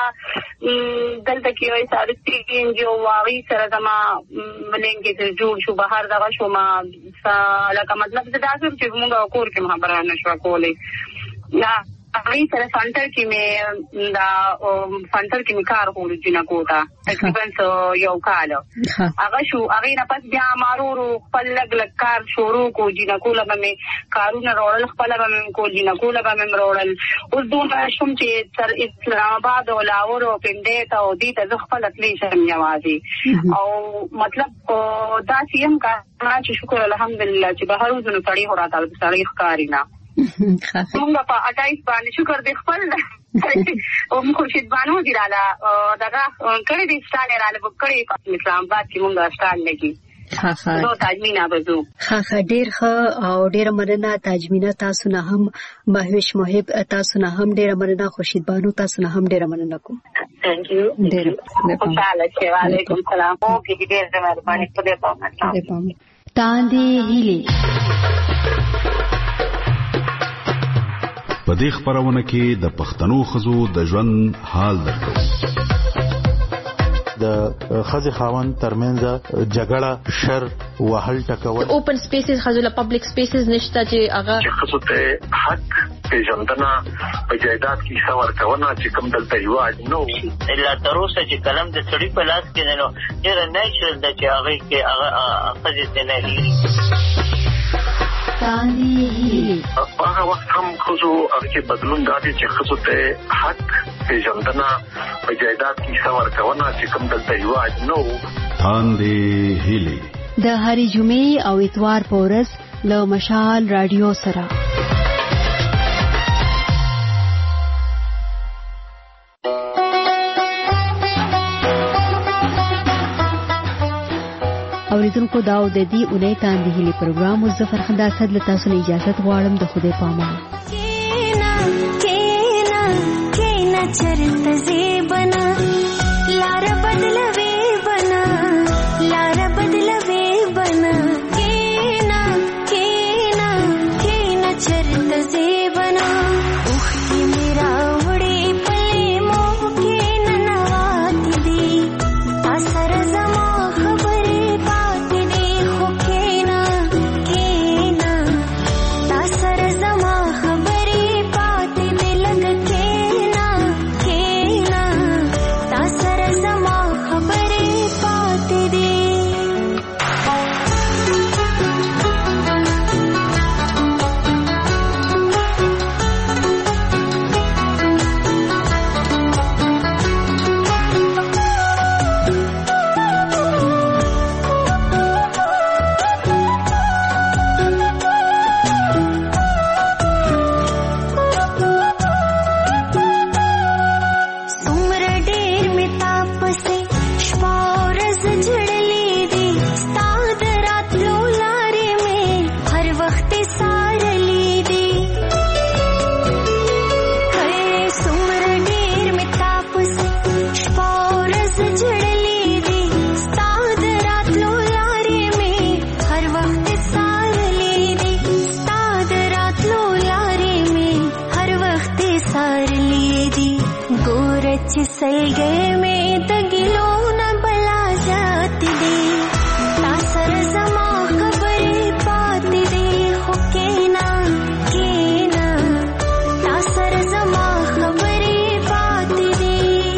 دلته کې یو سارسي انجیو هغوی سره زما لینکې جوړ شو بهر دغه شوم لکه مطلب زه داسې وم چې زموږ کور کې خبره نه شوه کولی یا هغوی سره سنټر کې مې دا سنټر کې مې کار وکړو جینکو ته تقریبا یو کال هغه شو هغې نه پس بیا ما ورو ورو خپل لږ لږ کار شروع کړو جینکو له به مې کارونه راوړل خپله به مې کول جینکو له به مې راوړل. اوس دومره شوم چې تر اسلام آباد او لاهور او پنډۍ ته او دې ته زه خپله تللی شم یوازې او مطلب داسې یم کار چې شکر الحمدلله چې بهر وځو نو سړی خو راته سړی ښکاري نه مونږ په اټایس باندې شکر دې خپل او خورشید بانو دي راله دغه کړی دي سټال راله بک کړی اسلام آباد کې مونږ سټال لګي ها ها نو تاجمینا بزو ها ها ډیر ښه او ډیر مننه تاجمینا تاسو نه هم مهوش محب تاسو نه هم ډیر مننه خورشید بانو تاسو نه هم ډیر مننه کوم. ثانک یو ډیر خوشاله شه. وعلیکم السلام. او کې ډیر مهرباني په دې پام تاندې هیلي په دې خبرونه کې د پښتنو ښځو د ژوند حال درکو د ښځې خاوند ترمنځ جګړه شر وهل ټکول اوپن سپیسز ښځو له پبلک سپیسز نشته چې هغه ښځو ته حق پیژندنه په جایداد کې څه ورکونه چې کوم دلته هېواد نه و الا تر اوسه چې قلم د سړي په لاس کې دی نو ډېره نیچرل ده چې هغې کې هغه ښځې ته نه هېري. هغه وخت هم ښځو هغه کې بدلون دا دی چې ښځو ته حق پیژندنه په جایداد کې څه ورکونه چې کوم دلته هېواد نه و. تاندې هیلې د هرې جمعې او اتوار په ورځ له مشال رادیو سره اوریدونکو دا د دې اونۍ تاندې هیلې پروګرام او زفر خندا صد له تاسو نه اجازه غواړم د خدای پامان. کینا کینا کینا چرته زیبنا لار بدلوي بنا لار بدلوي بنا کینا کینا کینا چرته زیبنا اوخ دې میرا وړي پلي مو کینا نوات دي اثر زما زما خبرې پاتې دې لګ کېنا کېنا چې سلګې مې د ګلو نه بلا ذات دی تا سره زما خبرې پاتې دي خو کینا کینا تا سره زما خبرې پاتې دي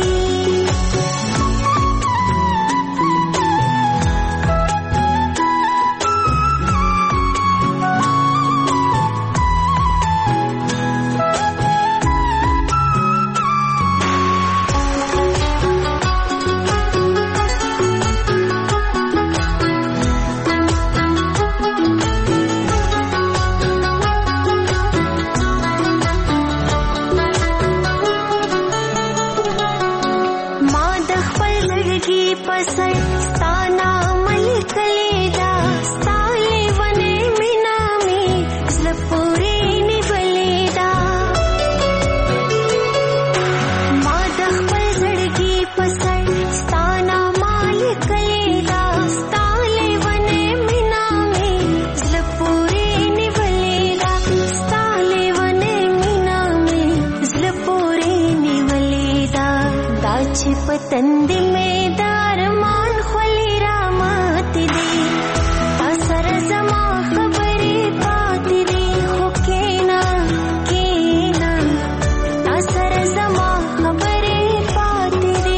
तंदी में दारमान खोली रामत दी असर जमा खबरी पाती दी हो केना केना असर जमा खबरी पाती दी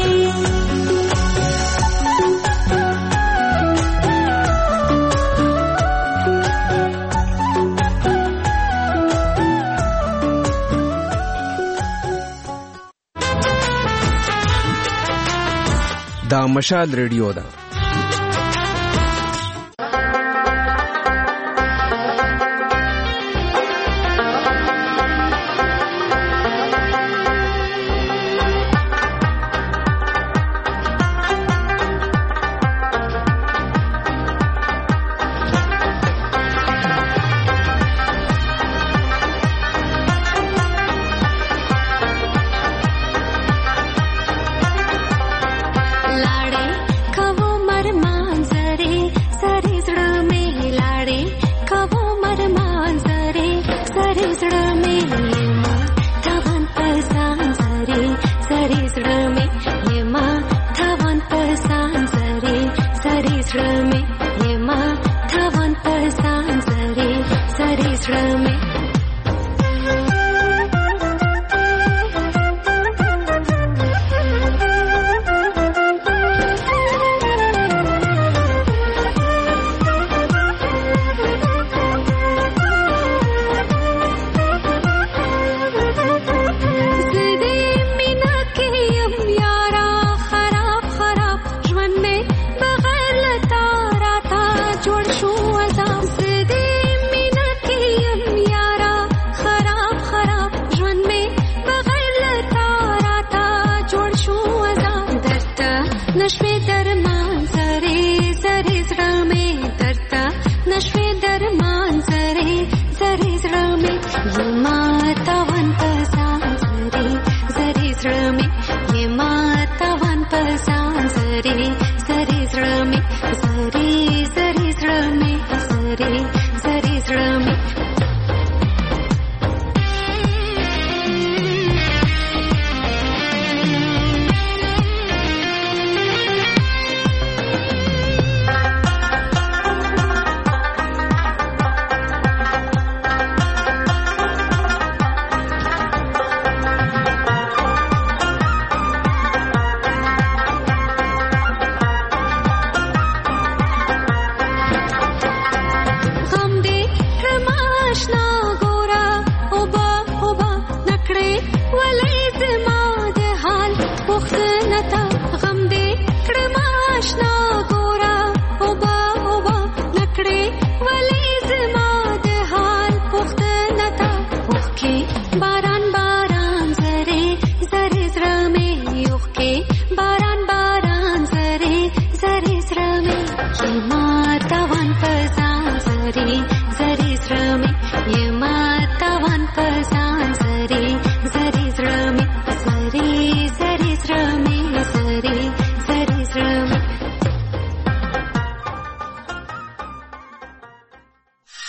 دا مشال ریډیو ده